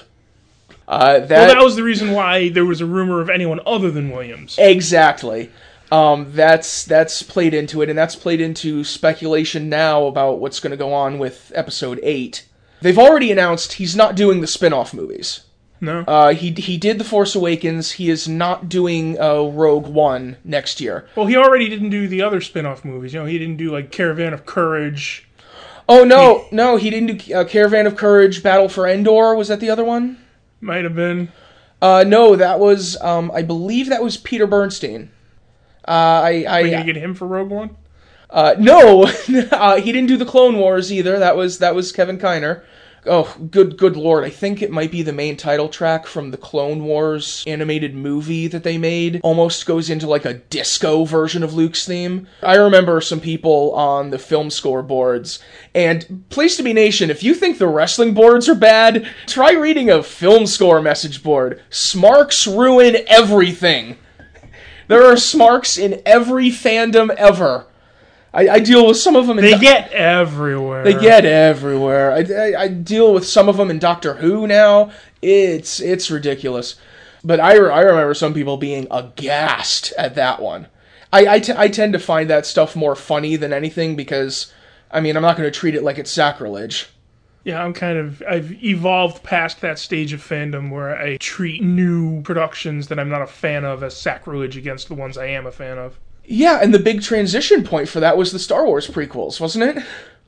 Uh, that, well, that was the reason why there was a rumor of anyone other than Williams. Exactly. Um, that's that's played into it, and that's played into speculation now about what's going to go on with Episode eight. They've already announced he's not doing the spin-off movies. No. Uh, he he did The Force Awakens. He is not doing uh, Rogue One next year. Well, he already didn't do the other spin-off movies. You know, he didn't do, like, Caravan of Courage. Oh, no. He, no, he didn't do uh, Caravan of Courage, Battle for Endor. Was that the other one? Might have been. Uh, no, that was, um, I believe that was Peter Bernstein. Uh, I, I, Are you gonna get him for Rogue One? Uh, no, uh, he didn't do the Clone Wars either. That was, that was Kevin Kiner. Oh, good, good lord. I think it might be the main title track from the Clone Wars animated movie that they made. Almost goes into like a disco version of Luke's theme. I remember some people on the film score boards. And Place to Be Nation, if you think the wrestling boards are bad, try reading a film score message board. Smarks ruin everything. There are smarks in every fandom ever. I, I deal with some of them in... They Do- get everywhere. They get everywhere. I, I, I deal with some of them in Doctor Who now. It's it's ridiculous. But I, I remember some people being aghast at that one. I, I, t- I tend to find that stuff more funny than anything because, I mean, I'm not going to treat it like it's sacrilege. Yeah, I'm kind of... I've evolved past that stage of fandom where I treat new productions that I'm not a fan of as sacrilege against the ones I am a fan of. Yeah, and the big transition point for that was the Star Wars prequels, wasn't it?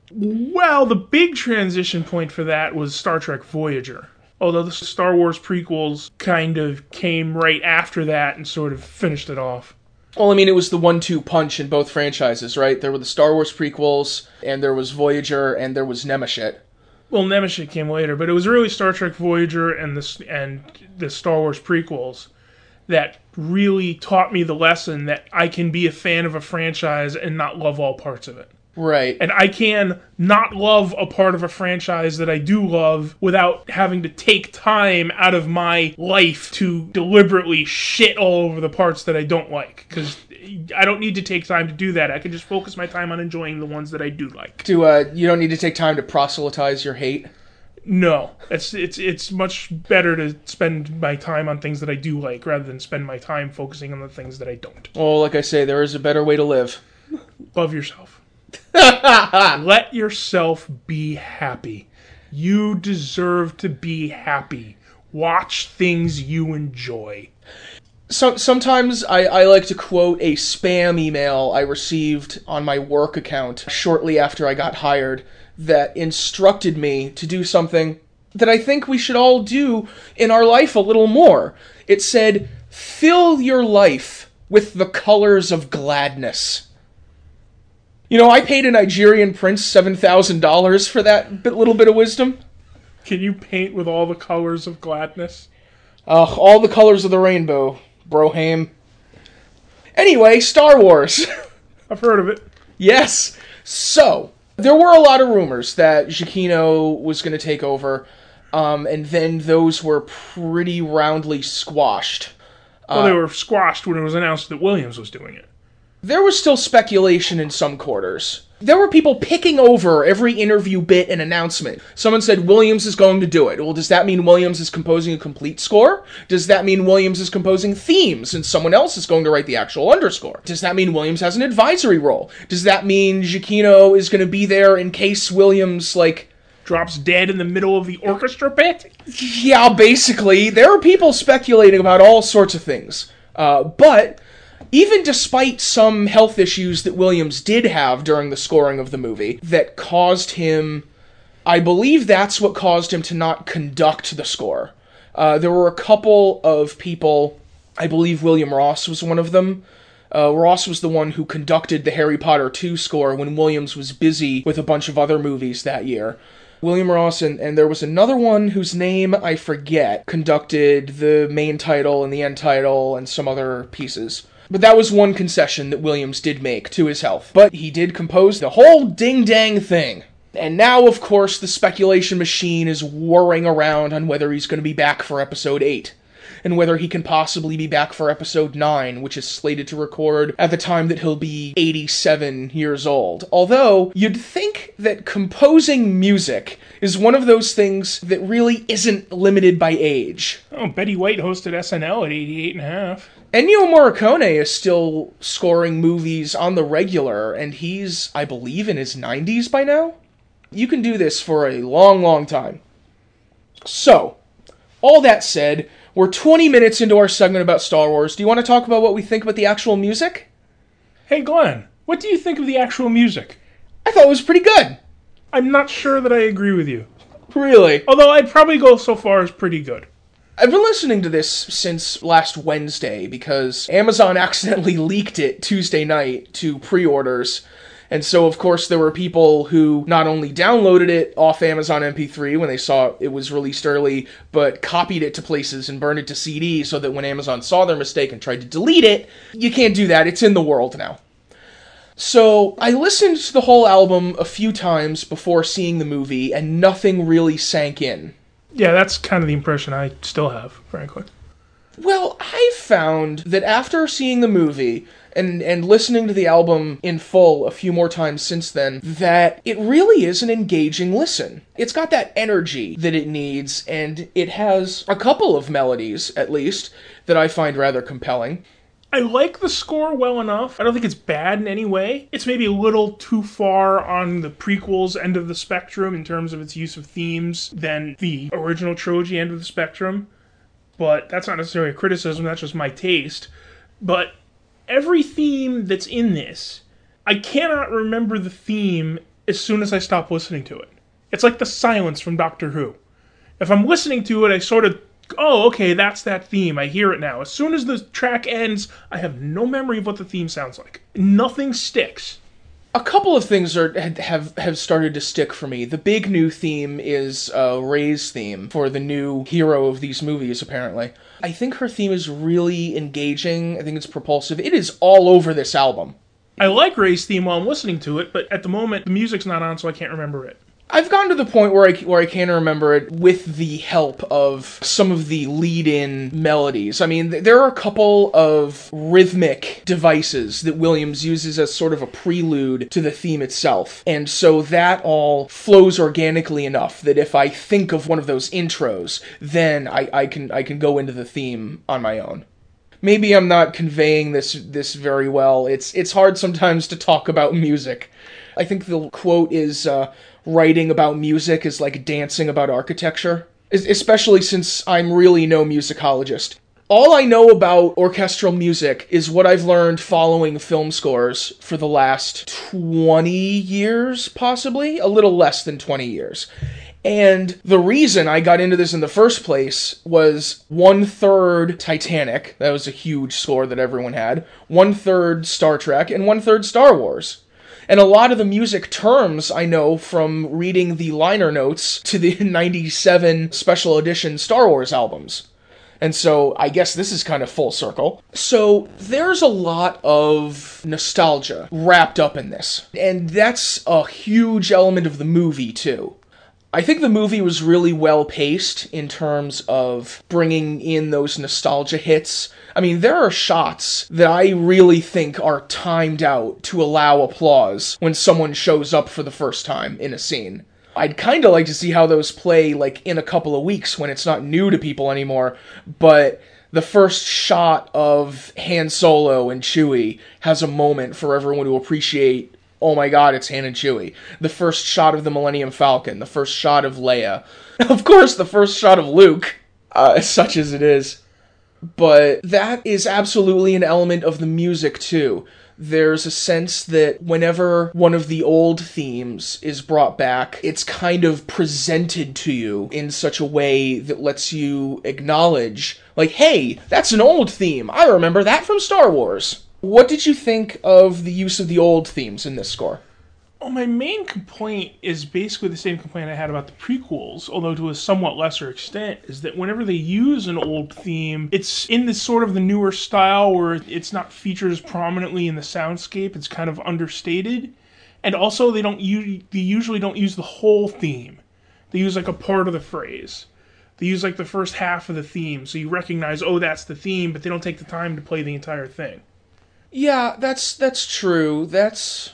Well, the big transition point for that was Star Trek Voyager. Although the Star Wars prequels kind of came right after that and sort of finished it off. Well, I mean, it was the one two punch in both franchises, right? There were the Star Wars prequels, and there was Voyager, and there was Nemeshit. Well, Nemeshit came later, but it was really Star Trek Voyager and the, and the Star Wars prequels that really taught me the lesson that I can be a fan of a franchise and not love all parts of it. Right. And I can not love a part of a franchise that I do love without having to take time out of my life to deliberately shit all over the parts that I don't like. Because I don't need to take time to do that. I can just focus my time on enjoying the ones that I do like. Do uh, you don't need to take time to proselytize your hate? No, it's it's it's much better to spend my time on things that I do like rather than spend my time focusing on the things that I don't. Well, like I say, there is a better way to live. Love yourself. Let yourself be happy. You deserve to be happy. Watch things you enjoy. So, sometimes I, I like to quote a spam email I received on my work account shortly after I got hired that instructed me to do something that I think we should all do in our life a little more. It said, fill your life with the colors of gladness. You know, I paid a Nigerian prince seven thousand dollars for that bit, little bit of wisdom. Can you paint with all the colors of gladness? Uh, all the colors of the rainbow, Broham. Anyway, Star Wars. I've heard of it. Yes. So, there were a lot of rumors that Giacchino was going to take over, um, and then those were pretty roundly squashed. Well, uh, they were squashed when it was announced that Williams was doing it. There was still speculation in some quarters. There were people picking over every interview bit and announcement. Someone said Williams is going to do it. Well, does that mean Williams is composing a complete score? Does that mean Williams is composing themes and someone else is going to write the actual underscore? Does that mean Williams has an advisory role? Does that mean Giacchino is going to be there in case Williams, like... drops dead in the middle of the orchestra pit? Yeah, basically. There are people speculating about all sorts of things. Uh, but... even despite some health issues that Williams did have during the scoring of the movie that caused him, I believe that's what caused him to not conduct the score. Uh, there were a couple of people, I believe William Ross was one of them. Uh, Ross was the one who conducted the Harry Potter two score when Williams was busy with a bunch of other movies that year. William Ross, and, and there was another one whose name I forget, conducted the main title and the end title and some other pieces. But that was one concession that Williams did make to his health. But he did compose the whole ding-dang thing. And now, of course, the speculation machine is whirring around on whether he's going to be back for episode eight. And whether he can possibly be back for episode nine, which is slated to record at the time that he'll be eighty-seven years old. Although, you'd think that composing music is one of those things that really isn't limited by age. Oh, Betty White hosted S N L at eighty-eight and a half. Ennio Morricone is still scoring movies on the regular, and he's, I believe, in his nineties by now? You can do this for a long, long time. So, all that said, we're twenty minutes into our segment about Star Wars. Do you want to talk about what we think about the actual music? Hey, Glenn, what do you think of the actual music? I thought it was pretty good. I'm not sure that I agree with you. Really? Although I'd probably go so far as pretty good. I've been listening to this since last Wednesday because Amazon accidentally leaked it Tuesday night to pre-orders. And so, of course, there were people who not only downloaded it off Amazon M P three when they saw it was released early, but copied it to places and burned it to C D so that when Amazon saw their mistake and tried to delete it, you can't do that. It's in the world now. So, I listened to the whole album a few times before seeing the movie, and nothing really sank in. Yeah, that's kind of the impression I still have, frankly. Well, I found that after seeing the movie and, and listening to the album in full a few more times since then, that it really is an engaging listen. It's got that energy that it needs, and it has a couple of melodies, at least, that I find rather compelling. I like the score well enough. I don't think it's bad in any way. It's maybe a little too far on the prequels end of the spectrum in terms of its use of themes than the original trilogy end of the spectrum. But that's not necessarily a criticism, that's just my taste. But every theme that's in this, I cannot remember the theme as soon as I stop listening to it. It's like the silence from Doctor Who. If I'm listening to it, I sort of, oh, okay, that's that theme. I hear it now. As soon as the track ends, I have no memory of what the theme sounds like. Nothing sticks. A couple of things are have have started to stick for me. The big new theme is uh, Rey's theme for the new hero of these movies, apparently. I think her theme is really engaging. I think it's propulsive. It is all over this album. I like Rey's theme while I'm listening to it, but at the moment, the music's not on, so I can't remember it. I've gotten to the point where I, where I can remember it with the help of some of the lead-in melodies. I mean, th- there are a couple of rhythmic devices that Williams uses as sort of a prelude to the theme itself. And so that all flows organically enough that if I think of one of those intros, then I, I can I can go into the theme on my own. Maybe I'm not conveying this this very well. It's it's hard sometimes to talk about music. I think the quote is, uh, writing about music is like dancing about architecture, especially since I'm really no musicologist. All I know about orchestral music is what I've learned following film scores for the last twenty years, possibly? A little less than twenty years. And the reason I got into this in the first place was one-third Titanic, that was a huge score that everyone had, one-third Star Trek, and one-third Star Wars. And a lot of the music terms I know from reading the liner notes to the ninety-seven special edition Star Wars albums. And so I guess this is kind of full circle. So there's a lot of nostalgia wrapped up in this. And that's a huge element of the movie, too. I think the movie was really well paced in terms of bringing in those nostalgia hits. I mean, there are shots that I really think are timed out to allow applause when someone shows up for the first time in a scene. I'd kind of like to see how those play, like, in a couple of weeks when it's not new to people anymore, but the first shot of Han Solo and Chewie has a moment for everyone to appreciate. Oh my god, it's Han and Chewie. The first shot of the Millennium Falcon. The first shot of Leia. Of course, the first shot of Luke, uh, such as it is. But that is absolutely an element of the music, too. There's a sense that whenever one of the old themes is brought back, it's kind of presented to you in such a way that lets you acknowledge, like, hey, that's an old theme. I remember that from Star Wars. What did you think of the use of the old themes in this score? Well, my main complaint is basically the same complaint I had about the prequels, although to a somewhat lesser extent, is that whenever they use an old theme, it's in this sort of the newer style where it's not featured as prominently in the soundscape, it's kind of understated, and also they don't use, they usually don't use the whole theme. They use like a part of the phrase. They use like the first half of the theme, so you recognize, oh, that's the theme, but they don't take the time to play the entire thing. Yeah, that's that's true. That's...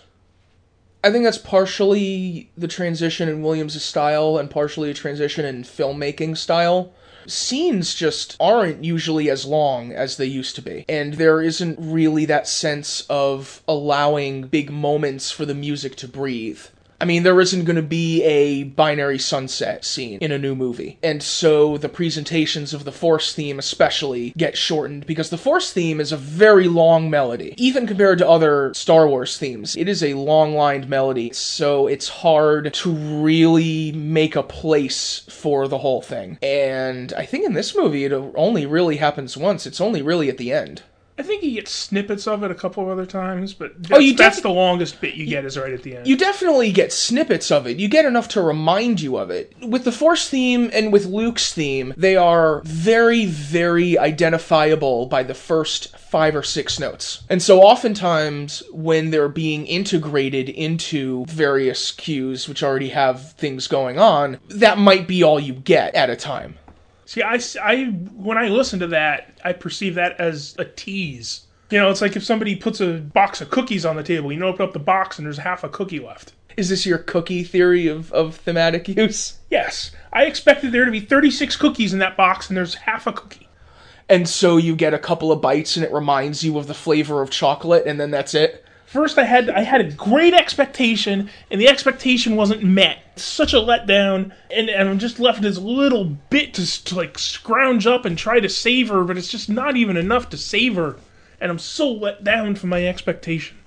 I think that's partially the transition in Williams' style and partially a transition in filmmaking style. Scenes just aren't usually as long as they used to be, and there isn't really that sense of allowing big moments for the music to breathe. I mean, there isn't going to be a binary sunset scene in a new movie. And so the presentations of the Force theme especially get shortened because the Force theme is a very long melody. Even compared to other Star Wars themes, it is a long-lined melody, so it's hard to really make a place for the whole thing. And I think in this movie it only really happens once. It's only really at the end. I think you get snippets of it a couple of other times, but that's, oh, you that's def- the longest bit you get is right at the end. You definitely get snippets of it. You get enough to remind you of it. With the Force theme and with Luke's theme, they are very, very identifiable by the first five or six notes. And so oftentimes, when they're being integrated into various cues, which already have things going on, that might be all you get at a time. See, I, I, when I listen to that, I perceive that as a tease. You know, it's like if somebody puts a box of cookies on the table, you open up the box and there's half a cookie left. Is this your cookie theory of, of thematic use? Yes. I expected there to be thirty-six cookies in that box and there's half a cookie. And so you get a couple of bites and it reminds you of the flavor of chocolate and then that's it? First, I had I had a great expectation, and the expectation wasn't met. It's such a letdown, and, and I'm just left this little bit to, to like scrounge up and try to savor, but it's just not even enough to savor, and I'm so let down from my expectation.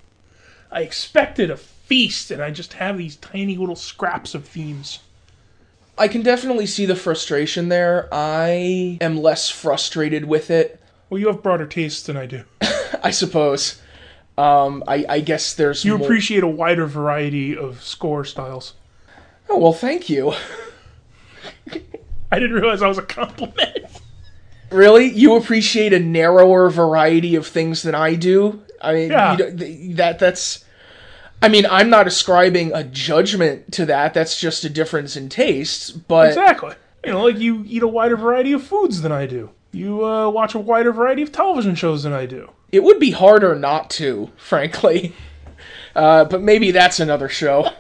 I expected a feast, and I just have these tiny little scraps of themes. I can definitely see the frustration there. I am less frustrated with it. Well, you have broader tastes than I do. I suppose. Um, I, I guess there's You more... appreciate a wider variety of score styles. Oh, well, thank you. I didn't realize that was a compliment. Really? You appreciate a narrower variety of things than I do? I mean, yeah. you that that's... I mean, I'm not ascribing a judgment to that. That's just a difference in tastes, but... Exactly. You know, like you eat a wider variety of foods than I do. You uh, watch a wider variety of television shows than I do. It would be harder not to, frankly. Uh, but maybe that's another show.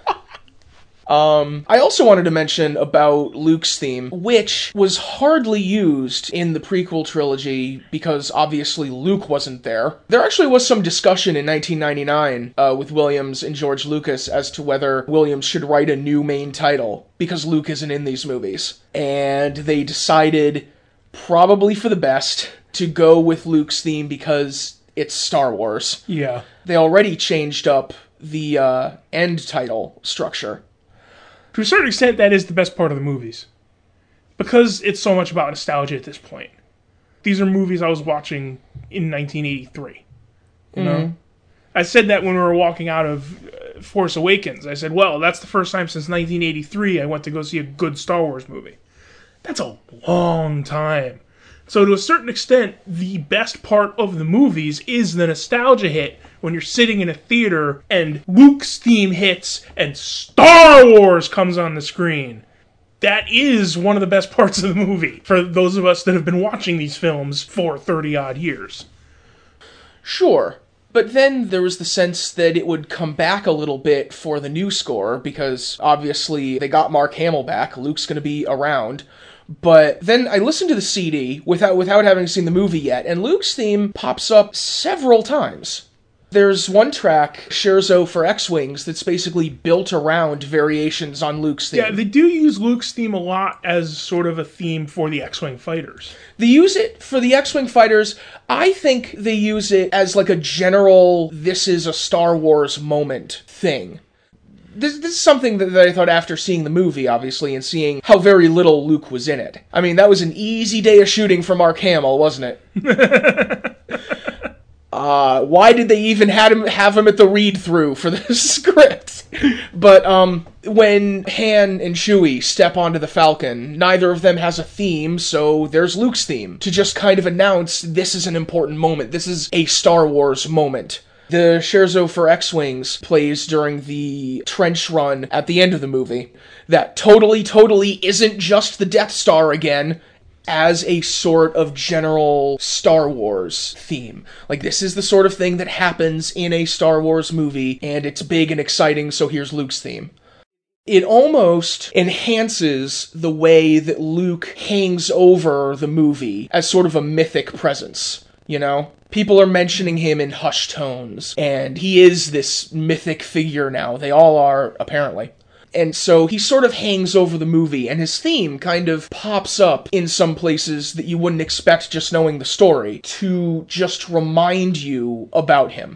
Um, I also wanted to mention about Luke's theme, which was hardly used in the prequel trilogy because obviously Luke wasn't there. There actually was some discussion in nineteen ninety-nine uh, with Williams and George Lucas as to whether Williams should write a new main title because Luke isn't in these movies. And they decided, probably for the best, to go with Luke's theme because it's Star Wars. Yeah. They already changed up the uh, end title structure. To a certain extent, that is the best part of the movies. Because it's so much about nostalgia at this point. These are movies I was watching in nineteen eighty-three. You know? Mm-hmm. I said that when we were walking out of uh, Force Awakens. I said, well, that's the first time since nineteen eighty-three I went to go see a good Star Wars movie. That's a long time. So to a certain extent, the best part of the movies is the nostalgia hit when you're sitting in a theater and Luke's theme hits and Star Wars comes on the screen. That is one of the best parts of the movie for those of us that have been watching these films for thirty-odd years. Sure. But then there was the sense that it would come back a little bit for the new score, because obviously they got Mark Hamill back, Luke's going to be around. But then I listened to the C D without without having seen the movie yet, and Luke's theme pops up several times. There's one track, Scherzo for X-Wings, that's basically built around variations on Luke's theme. Yeah, they do use Luke's theme a lot as sort of a theme for the X-Wing fighters. They use it for the X-Wing fighters. I think they use it as like a general, this is a Star Wars moment thing. This, this is something that, that I thought after seeing the movie, obviously, and seeing how very little Luke was in it. I mean, that was an easy day of shooting for Mark Hamill, wasn't it? uh, why did they even have him, have him at the read-through for the script? But um, when Han and Chewie step onto the Falcon, neither of them has a theme, so there's Luke's theme, to just kind of announce this is an important moment. This is a Star Wars moment. The Scherzo for X-Wings plays during the trench run at the end of the movie. That totally, totally isn't just the Death Star again, as a sort of general Star Wars theme. Like, this is the sort of thing that happens in a Star Wars movie, and it's big and exciting, so here's Luke's theme. It almost enhances the way that Luke hangs over the movie as sort of a mythic presence, you know? People are mentioning him in hushed tones, and he is this mythic figure now. They all are, apparently. And so he sort of hangs over the movie, and his theme kind of pops up in some places that you wouldn't expect just knowing the story, to just remind you about him.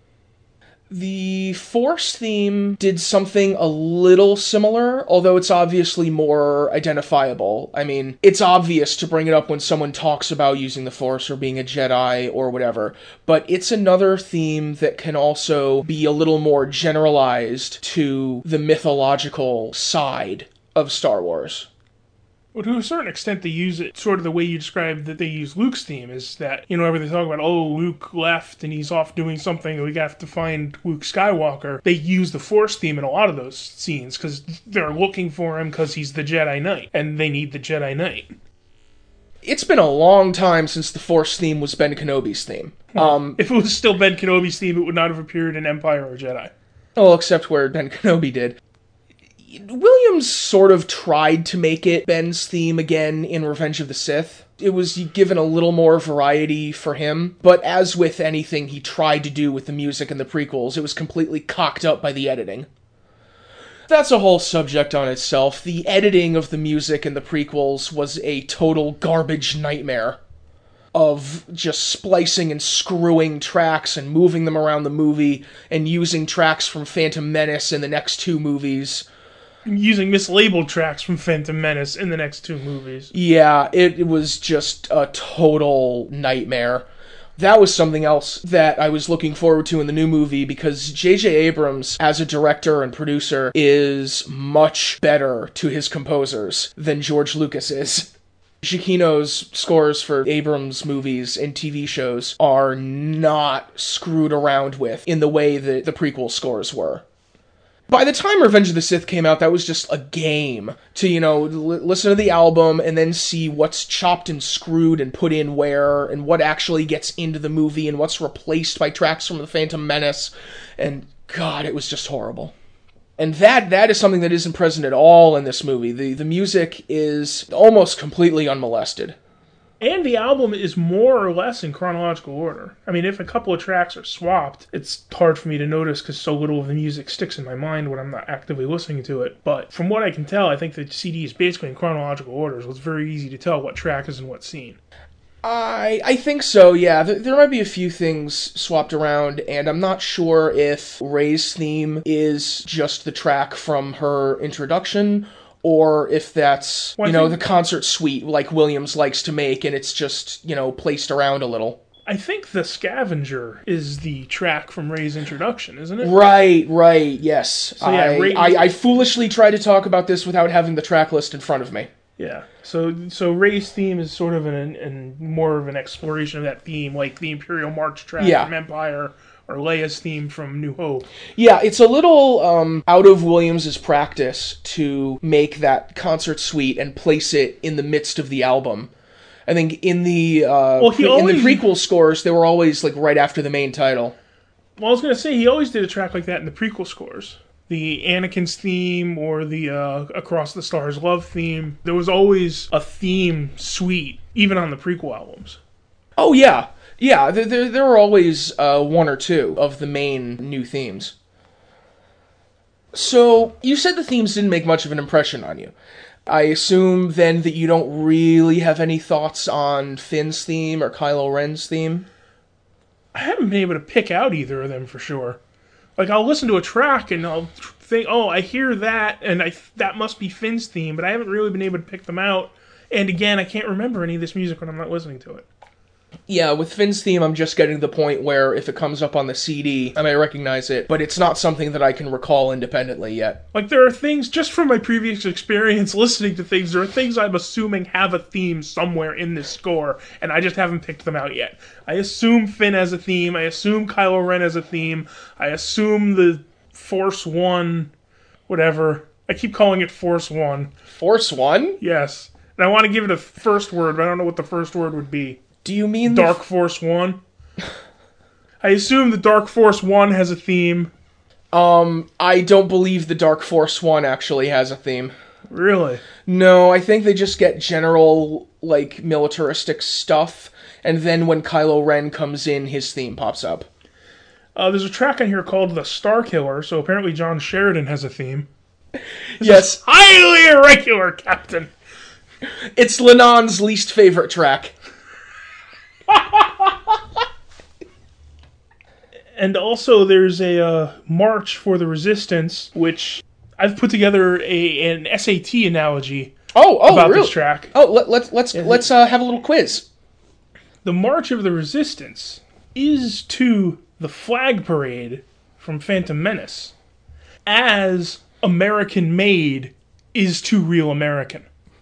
The Force theme did something a little similar, although it's obviously more identifiable. I mean, it's obvious to bring it up when someone talks about using the Force or being a Jedi or whatever, but it's another theme that can also be a little more generalized to the mythological side of Star Wars. Well, to a certain extent, they use it sort of the way you described that they use Luke's theme, is that, you know, whenever they talk about, oh, Luke left and he's off doing something and we have to find Luke Skywalker, they use the Force theme in a lot of those scenes because they're looking for him because he's the Jedi Knight, and they need the Jedi Knight. It's been a long time since the Force theme was Ben Kenobi's theme. Um, if it was still Ben Kenobi's theme, it would not have appeared in Empire or Jedi. Well, except where Ben Kenobi did. Williams sort of tried to make it Ben's theme again in Revenge of the Sith. It was given a little more variety for him, but as with anything he tried to do with the music in the prequels, it was completely cocked up by the editing. That's a whole subject on itself. The editing of the music in the prequels was a total garbage nightmare of just splicing and screwing tracks and moving them around the movie and using tracks from Phantom Menace in the next two movies. Using mislabeled tracks from Phantom Menace in the next two movies. Yeah, it, it was just a total nightmare. That was something else that I was looking forward to in the new movie, because J J Abrams, as a director and producer, is much better to his composers than George Lucas is. Giacchino's scores for Abrams movies and T V shows are not screwed around with in the way that the prequel scores were. By the time Revenge of the Sith came out, that was just a game to, you know, l- listen to the album and then see what's chopped and screwed and put in where and what actually gets into the movie and what's replaced by tracks from The Phantom Menace. And God, it was just horrible. And that that is something that isn't present at all in this movie. The the music is almost completely unmolested. And the album is more or less in chronological order. I mean, if a couple of tracks are swapped, it's hard for me to notice because so little of the music sticks in my mind when I'm not actively listening to it. But from what I can tell, I think the C D is basically in chronological order, so it's very easy to tell what track is in what scene. I I think so, yeah. There, there might be a few things swapped around, and I'm not sure if Rey's theme is just the track from her introduction, or if that's, well, you know, think, the concert suite like Williams likes to make, and it's just, you know, placed around a little. I think The Scavenger is the track from Rey's introduction, isn't it? Right, right, yes. So, yeah, I, Rey- I, I foolishly tried to talk about this without having the track list in front of me. Yeah, so so Rey's theme is sort of an, an more of an exploration of that theme, like the Imperial March track Yeah. from Empire, or Leia's theme from New Hope. Yeah, it's a little um, out of Williams' practice to make that concert suite and place it in the midst of the album. I think in the uh, well, he pre- always, in the prequel scores, they were always like right after the main title. Well, I was going to say, he always did a track like that in the prequel scores. The Anakin's theme or the uh, Across the Stars Love theme. There was always a theme suite, even on the prequel albums. Oh, yeah. Yeah, there, there, there were always uh, one or two of the main new themes. So, you said the themes didn't make much of an impression on you. I assume, then, that you don't really have any thoughts on Finn's theme or Kylo Ren's theme? I haven't been able to pick out either of them for sure. Like, I'll listen to a track and I'll think, oh, I hear that, and I that must be Finn's theme, but I haven't really been able to pick them out. And again, I can't remember any of this music when I'm not listening to it. Yeah, with Finn's theme, I'm just getting to the point where if it comes up on the C D, I may recognize it, but it's not something that I can recall independently yet. Like, there are things, just from my previous experience listening to things, there are things I'm assuming have a theme somewhere in this score, and I just haven't picked them out yet. I assume Finn has a theme, I assume Kylo Ren has a theme, I assume the Force One, whatever. I keep calling it Force One. Force One? Yes. And I want to give it a first word, but I don't know what the first word would be. Do you mean Dark the f- Force One? I assume the Dark Force One has a theme. Um, I don't believe the Dark Force One actually has a theme. Really? No, I think they just get general, like, militaristic stuff, and then when Kylo Ren comes in, his theme pops up. Uh, there's a track on here called The Star Killer, so apparently John Sheridan has a theme. This yes. Highly irregular, Captain! It's Lennon's least favorite track. And also there's a uh, March for the Resistance, which I've put together a an S A T analogy oh, oh, about really? this track. Oh, let, let's let's Yeah. let's uh, have a little quiz. The March of the Resistance is to the flag parade from Phantom Menace, as American Made is to Real American.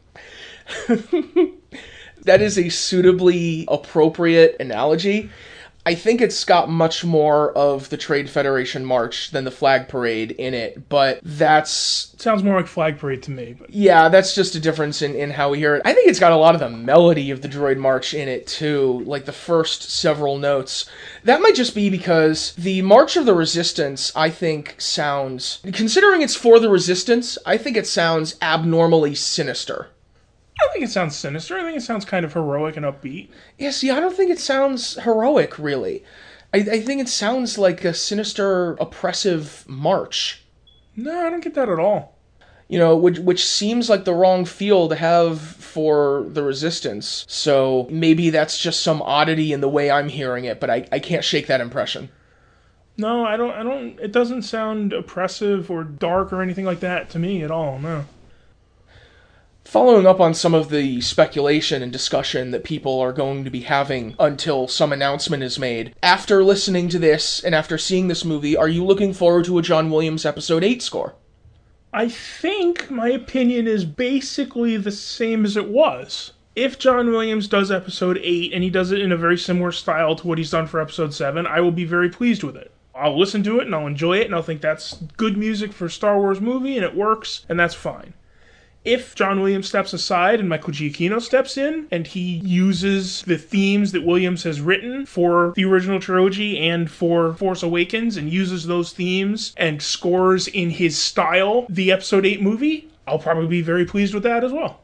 That is a suitably appropriate analogy. I think it's got much more of the Trade Federation March than the flag parade in it, but that's... It sounds more like flag parade to me. But yeah, that's just a difference in, in how we hear it. I think it's got a lot of the melody of the Droid March in it, too, like the first several notes. That might just be because the March of the Resistance, I think, sounds... Considering it's for the Resistance, I think it sounds abnormally sinister. I don't think it sounds sinister. I think it sounds kind of heroic and upbeat. Yeah, see, I don't think it sounds heroic, really. I, I think it sounds like a sinister, oppressive march. No, I don't get that at all. You know, which which seems like the wrong feel to have for the Resistance. So maybe that's just some oddity in the way I'm hearing it, but I, I can't shake that impression. No, I don't. I don't. It doesn't sound oppressive or dark or anything like that to me at all. No. Following up on some of the speculation and discussion that people are going to be having until some announcement is made, after listening to this and after seeing this movie, are you looking forward to a John Williams Episode eight score? I think my opinion is basically the same as it was. If John Williams does Episode eight, and he does it in a very similar style to what he's done for Episode seven, I will be very pleased with it. I'll listen to it and I'll enjoy it and I'll think that's good music for a Star Wars movie and it works and that's fine. If John Williams steps aside and Michael Giacchino steps in and he uses the themes that Williams has written for the original trilogy and for Force Awakens and uses those themes and scores in his style the Episode eight movie, I'll probably be very pleased with that as well.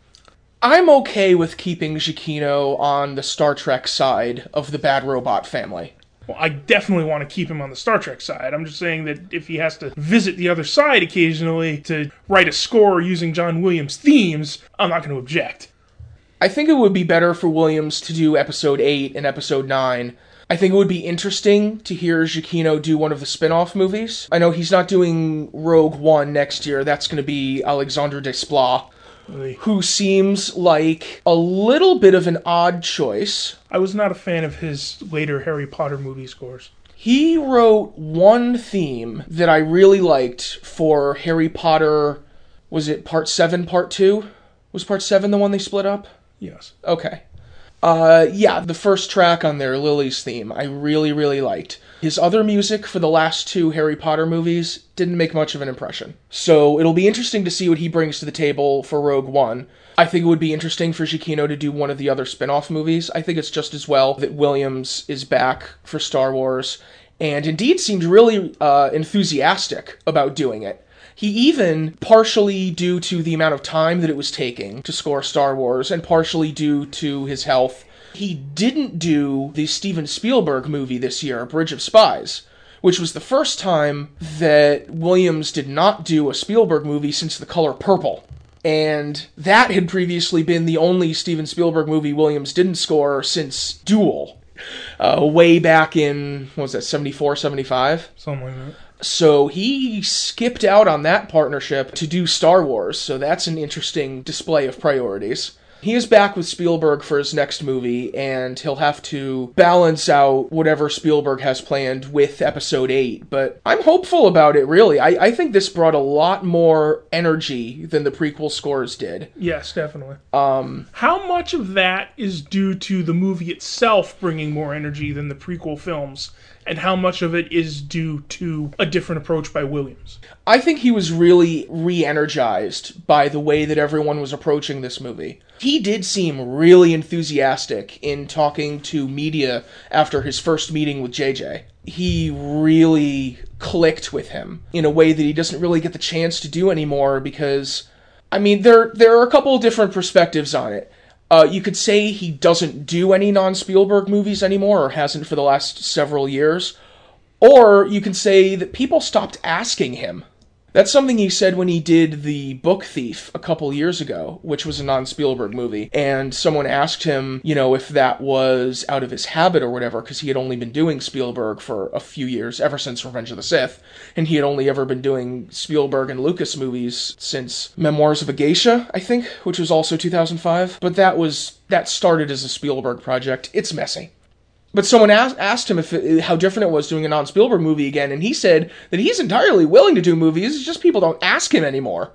I'm okay with keeping Giacchino on the Star Trek side of the Bad Robot family. Well, I definitely want to keep him on the Star Trek side. I'm just saying that if he has to visit the other side occasionally to write a score using John Williams themes, I'm not going to object. I think it would be better for Williams to do Episode eight and Episode nine. I think it would be interesting to hear Giacchino do one of the spin-off movies. I know he's not doing Rogue One next year. That's going to be Alexandre Desplat, who seems like a little bit of an odd choice. I was not a fan of his later Harry Potter movie scores. He wrote one theme that I really liked for Harry Potter. Was it Part seven, Part two? Was Part seven the one they split up? Yes. Okay. Uh, yeah, the first track on there, Lily's theme, I really, really liked. His other music for the last two Harry Potter movies didn't make much of an impression. So it'll be interesting to see what he brings to the table for Rogue One. I think it would be interesting for Giacchino to do one of the other spin-off movies. I think it's just as well that Williams is back for Star Wars, and indeed seemed really uh, enthusiastic about doing it. He even, partially due to the amount of time that it was taking to score Star Wars, and partially due to his health, he didn't do the Steven Spielberg movie this year, Bridge of Spies, which was the first time that Williams did not do a Spielberg movie since The Color Purple. And that had previously been the only Steven Spielberg movie Williams didn't score since Duel, uh, way back in, what was that, seventy-four, seventy-five? Something like that. So he skipped out on that partnership to do Star Wars, so that's an interesting display of priorities. He is back with Spielberg for his next movie, and he'll have to balance out whatever Spielberg has planned with Episode eight, but I'm hopeful about it, really. I, I think this brought a lot more energy than the prequel scores did. Yes, definitely. Um, How much of that is due to the movie itself bringing more energy than the prequel films, and how much of it is due to a different approach by Williams? I think he was really re-energized by the way that everyone was approaching this movie. He did seem really enthusiastic in talking to media after his first meeting with J J. He really clicked with him in a way that he doesn't really get the chance to do anymore because, I mean, there there are a couple of different perspectives on it. Uh, you could say he doesn't do any non-Spielberg movies anymore, or hasn't for the last several years. Or you can say that people stopped asking him. That's something he said when he did The Book Thief a couple years ago, which was a non-Spielberg movie. And someone asked him, you know, if that was out of his habit or whatever, because he had only been doing Spielberg for a few years, ever since Revenge of the Sith. And he had only ever been doing Spielberg and Lucas movies since Memoirs of a Geisha, I think, which was also two thousand five. But that was, that started as a Spielberg project. It's messy. But someone asked, asked him if it, how different it was doing a non-Spielberg movie again, and he said that he's entirely willing to do movies, it's just people don't ask him anymore.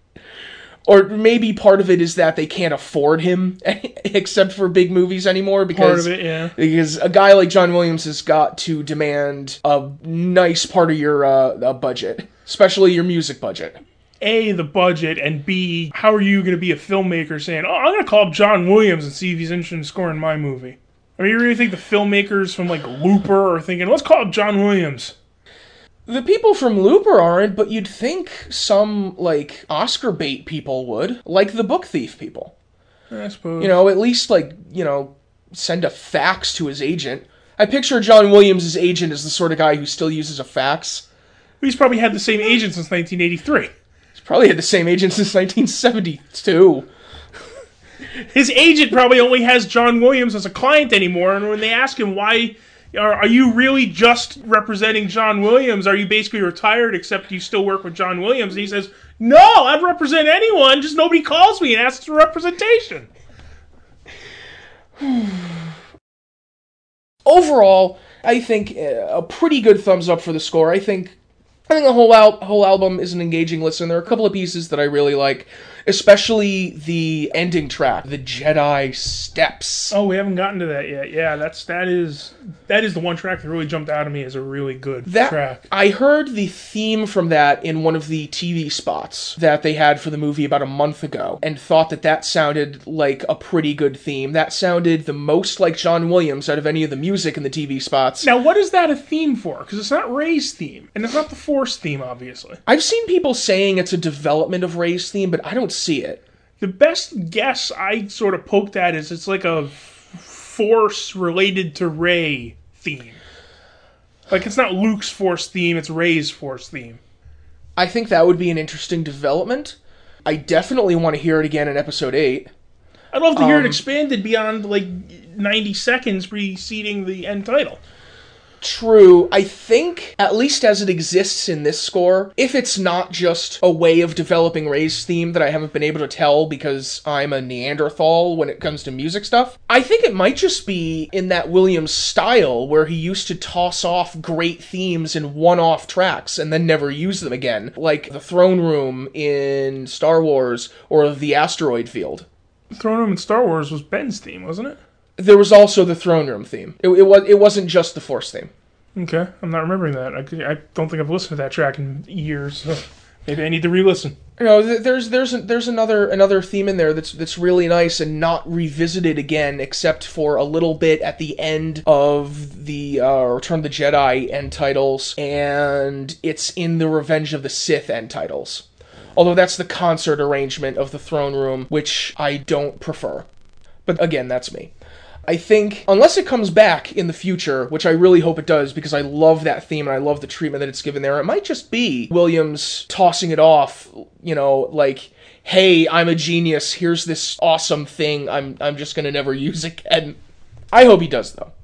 Or maybe part of it is that they can't afford him, except for big movies anymore, because, part of it, yeah. because a guy like John Williams has got to demand a nice part of your uh, budget, especially your music budget. A, the budget, and B, how are you going to be a filmmaker saying, oh, I'm going to call up John Williams and see if he's interested in scoring my movie? I mean, you really think the filmmakers from, like, Looper are thinking, let's call up John Williams? The people from Looper aren't, but you'd think some, like, Oscar bait people would. Like the Book Thief people. I suppose. You know, at least, like, you know, send a fax to his agent. I picture John Williams' agent as the sort of guy who still uses a fax. He's probably had the same agent since nineteen eighty-three. He's probably had the same agent since nineteen seventy-two. His agent probably only has John Williams as a client anymore, and when they ask him why, are, are you really just representing John Williams? Are you basically retired except you still work with John Williams? And he says, no, I'd represent anyone, just nobody calls me and asks for representation. Overall, I think a pretty good thumbs up for the score. I think I think the whole al- whole album is an engaging listen. There are a couple of pieces that I really like. Especially the ending track, the Jedi Steps. Oh, we haven't gotten to that yet. Yeah, that's that is that is the one track that really jumped out at me as a really good that, track. I heard the theme from that in one of the T V spots that they had for the movie about a month ago, and thought that that sounded like a pretty good theme. That sounded the most like John Williams out of any of the music in the T V spots. Now, what is that a theme for? Because it's not Rey's theme, and it's not the Force theme, obviously. I've seen people saying it's a development of Rey's theme, but I don't see it. The best guess I sort of poked at is it's like a Force related to Rey theme. Like, it's not Luke's Force theme, it's Rey's Force theme. I think that would be an interesting development. I definitely want to hear it again in Episode eight. I'd love to hear um, it expanded beyond, like, ninety seconds preceding the end title. True. I think, at least as it exists in this score, if it's not just a way of developing Rey's theme that I haven't been able to tell because I'm a Neanderthal when it comes to music stuff, I think it might just be in that Williams style where he used to toss off great themes in one-off tracks and then never use them again, like the Throne Room in Star Wars or the Asteroid Field. The Throne Room in Star Wars was Ben's theme, wasn't it? There was also the Throne Room theme. It, it was. It wasn't just the Force theme. Okay, I'm not remembering that. I, I don't think I've listened to that track in years. So maybe I need to re-listen. You know, there's there's there's another another theme in there that's that's really nice and not revisited again, except for a little bit at the end of the uh, Return of the Jedi end titles, and it's in the Revenge of the Sith end titles. Although that's the concert arrangement of the Throne Room, which I don't prefer. But again, that's me. I think, unless it comes back in the future, which I really hope it does, because I love that theme and I love the treatment that it's given there, it might just be Williams tossing it off, you know, like, hey, I'm a genius, here's this awesome thing, I'm I'm just gonna never use again. I hope he does, though.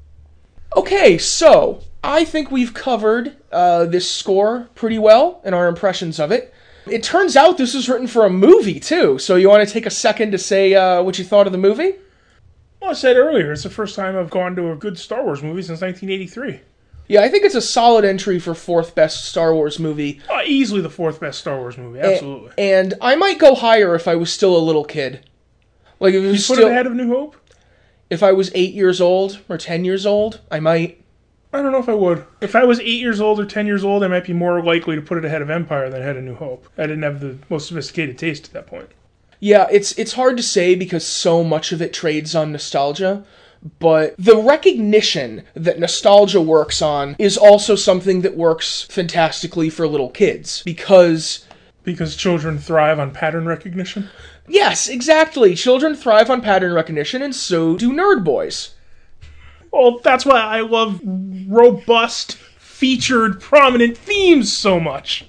Okay, so, I think we've covered uh, this score pretty well, and our impressions of it. It turns out this was written for a movie, too, so you want to take a second to say uh, what you thought of the movie? Well, I said earlier, it's the first time I've gone to a good Star Wars movie since nineteen eighty-three. Yeah, I think it's a solid entry for fourth best Star Wars movie. Uh, easily the fourth best Star Wars movie, absolutely. And, and I might go higher if I was still a little kid. Like if it was you put still, it ahead of New Hope? If I was eight years old or ten years old, I might. I don't know if I would. If I was eight years old or ten years old, I might be more likely to put it ahead of Empire than ahead of New Hope. I didn't have the most sophisticated taste at that point. Yeah, it's it's hard to say because so much of it trades on nostalgia. But the recognition that nostalgia works on is also something that works fantastically for little kids. Because... Because children thrive on pattern recognition? Yes, exactly. Children thrive on pattern recognition, and so do nerd boys. Well, that's why I love robust, featured, prominent themes so much.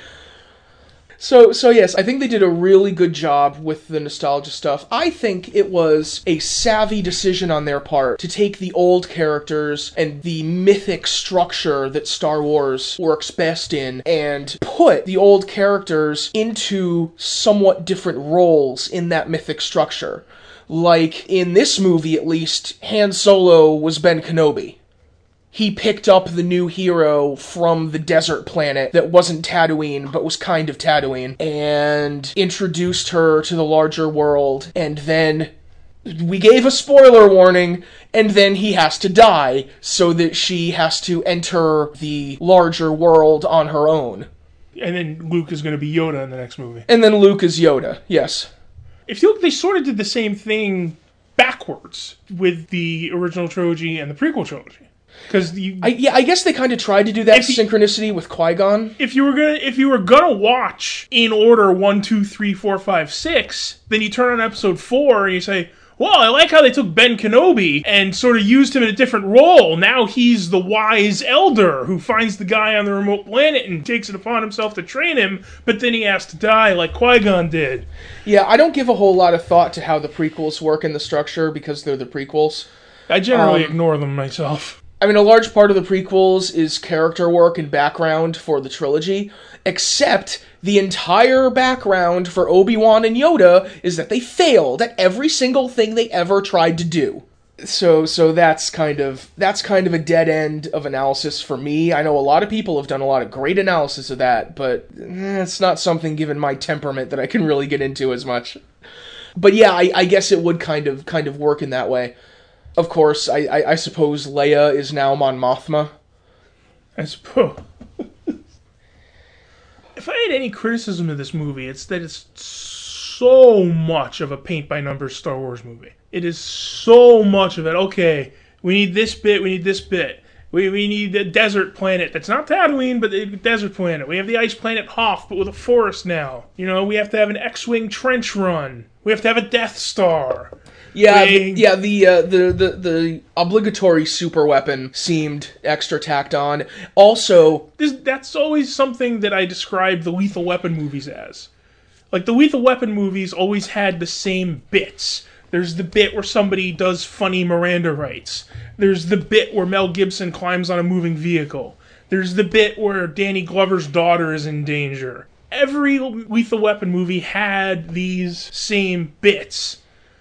So, so yes, I think they did a really good job with the nostalgia stuff. I think it was a savvy decision on their part to take the old characters and the mythic structure that Star Wars works best in and put the old characters into somewhat different roles in that mythic structure. Like, in this movie at least, Han Solo was Ben Kenobi. He picked up the new hero from the desert planet that wasn't Tatooine, but was kind of Tatooine, and introduced her to the larger world, and then we gave a spoiler warning, and then he has to die, so that she has to enter the larger world on her own. And then Luke is going to be Yoda in the next movie. And then Luke is Yoda, yes. If you look, they sort of did the same thing backwards with the original trilogy and the prequel trilogy. Because you, I, yeah, I guess they kind of tried to do that you, synchronicity with Qui-Gon. If you were gonna, if you were gonna watch in order one, two, three, four, five, six, then you turn on episode four and you say, "Well, I like how they took Ben Kenobi and sort of used him in a different role. Now he's the wise elder who finds the guy on the remote planet and takes it upon himself to train him, but then he has to die like Qui-Gon did." Yeah, I don't give a whole lot of thought to how the prequels work in the structure because they're the prequels. I generally um, ignore them myself. I mean, a large part of the prequels is character work and background for the trilogy, except the entire background for Obi-Wan and Yoda is that they failed at every single thing they ever tried to do. So so that's kind of that's kind of a dead end of analysis for me. I know a lot of people have done a lot of great analysis of that, but eh, it's not something, given my temperament, that I can really get into as much. But yeah, I, I guess it would kind of kind of work in that way. Of course, I, I, I suppose Leia is now Mon Mothma. I suppose. If I had any criticism of this movie, it's that it's so much of a paint-by-numbers Star Wars movie. It is so much of it. Okay, we need this bit, we need this bit. We we need a desert planet that's not Tatooine, but a desert planet. We have the ice planet Hoth, but with a forest now. You know, we have to have an X-Wing trench run. We have to have a Death Star. Yeah, we, the, yeah. The, uh, the the the obligatory super weapon seemed extra tacked on. Also, this, that's always something that I describe the Lethal Weapon movies as. Like, the Lethal Weapon movies always had the same bits. There's the bit where somebody does funny Miranda rights. There's the bit where Mel Gibson climbs on a moving vehicle. There's the bit where Danny Glover's daughter is in danger. Every Lethal Weapon movie had these same bits.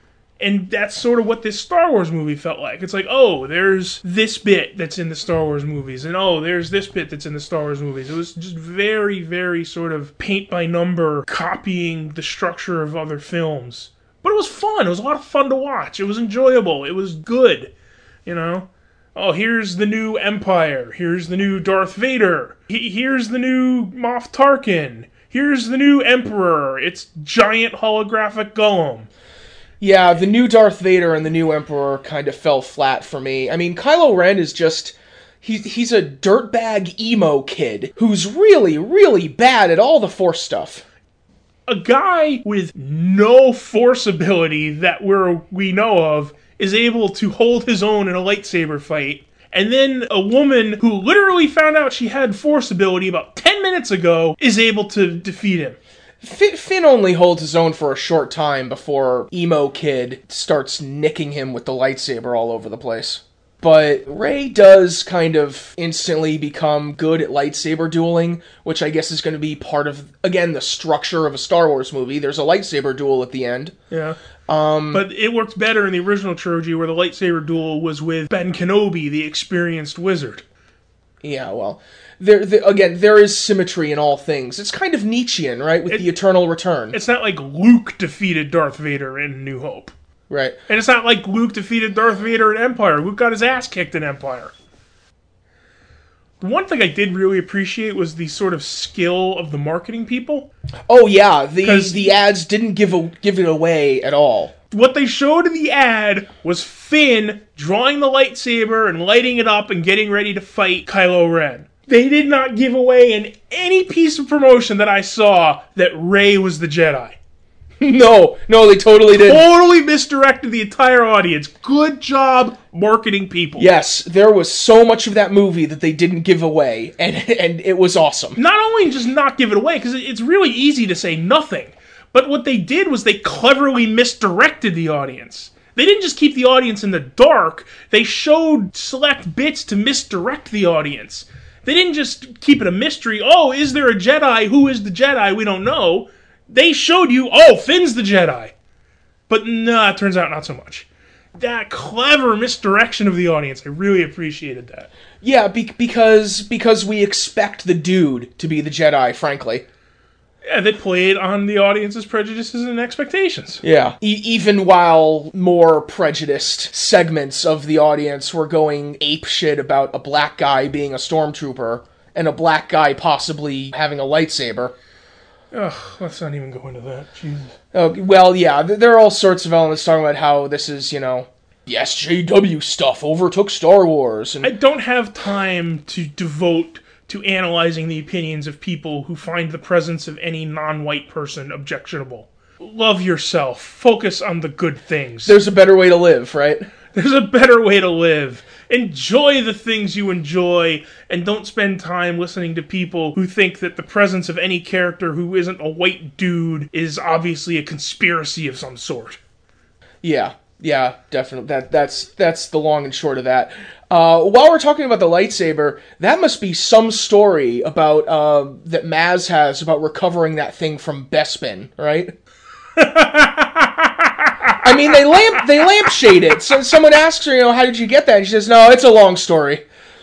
And that's sort of what this Star Wars movie felt like. It's like, oh, there's this bit that's in the Star Wars movies, and oh, there's this bit that's in the Star Wars movies. It was just very, very sort of paint-by-number, copying the structure of other films. But it was fun. It was a lot of fun to watch. It was enjoyable. It was good, you know? Oh, here's the new Empire. Here's the new Darth Vader. He- here's the new Moff Tarkin. Here's the new Emperor. It's giant holographic Gollum. Yeah, the new Darth Vader and the new Emperor kind of fell flat for me. I mean, Kylo Ren is just... He, he's a dirtbag emo kid who's really, really bad at all the Force stuff. A guy with no Force ability that we're, we know of is able to hold his own in a lightsaber fight. And then a woman who literally found out she had Force ability about ten minutes ago is able to defeat him. Finn only holds his own for a short time before emo kid starts nicking him with the lightsaber all over the place. But Rey does kind of instantly become good at lightsaber dueling, which I guess is going to be part of, again, the structure of a Star Wars movie. There's a lightsaber duel at the end. Yeah. Um, but it worked better in the original trilogy where the lightsaber duel was with Ben Kenobi, the experienced wizard. Yeah, well, there, there again, there is symmetry in all things. It's kind of Nietzschean, right, with it, the eternal return. It's not like Luke defeated Darth Vader in New Hope. Right. And it's not like Luke defeated Darth Vader in Empire. Luke got his ass kicked in Empire. The one thing I did really appreciate was the sort of skill of the marketing people. Oh, yeah, the the ads didn't give a, give it away at all. What they showed in the ad was Finn drawing the lightsaber and lighting it up and getting ready to fight Kylo Ren. They did not give away in any piece of promotion that I saw that Rey was the Jedi. No, no, they totally didn't. Totally misdirected the entire audience. Good job, marketing people. Yes, there was so much of that movie that they didn't give away, and and it was awesome. Not only just not give it away, because it's really easy to say nothing, but what they did was they cleverly misdirected the audience. They didn't just keep the audience in the dark, they showed select bits to misdirect the audience. They didn't just keep it a mystery. Oh, is there a Jedi? Who is the Jedi? We don't know. They showed you, oh, Finn's the Jedi. But nah, it turns out not so much. That clever misdirection of the audience, I really appreciated that. Yeah, be- because because we expect the dude to be the Jedi, frankly. Yeah, they played on the audience's prejudices and expectations. Yeah. E- even while more prejudiced segments of the audience were going apeshit about a black guy being a stormtrooper and a black guy possibly having a lightsaber. Ugh, let's not even go into that. Jesus. Oh, well, yeah, th- there are all sorts of elements talking about how this is, you know, the S J W stuff overtook Star Wars. And I don't have time to devote to analyzing the opinions of people who find the presence of any non-white person objectionable. Love yourself. Focus on the good things. There's a better way to live, right? There's a better way to live. Enjoy the things you enjoy, and don't spend time listening to people who think that the presence of any character who isn't a white dude is obviously a conspiracy of some sort. Yeah, yeah, definitely. That that's that's the long and short of that. Uh, while we're talking about the lightsaber, that must be some story about uh, that Maz has about recovering that thing from Bespin, right? I mean, they lamp they lampshade it. So someone asks her, you know, how did you get that? And she says, no, it's a long story.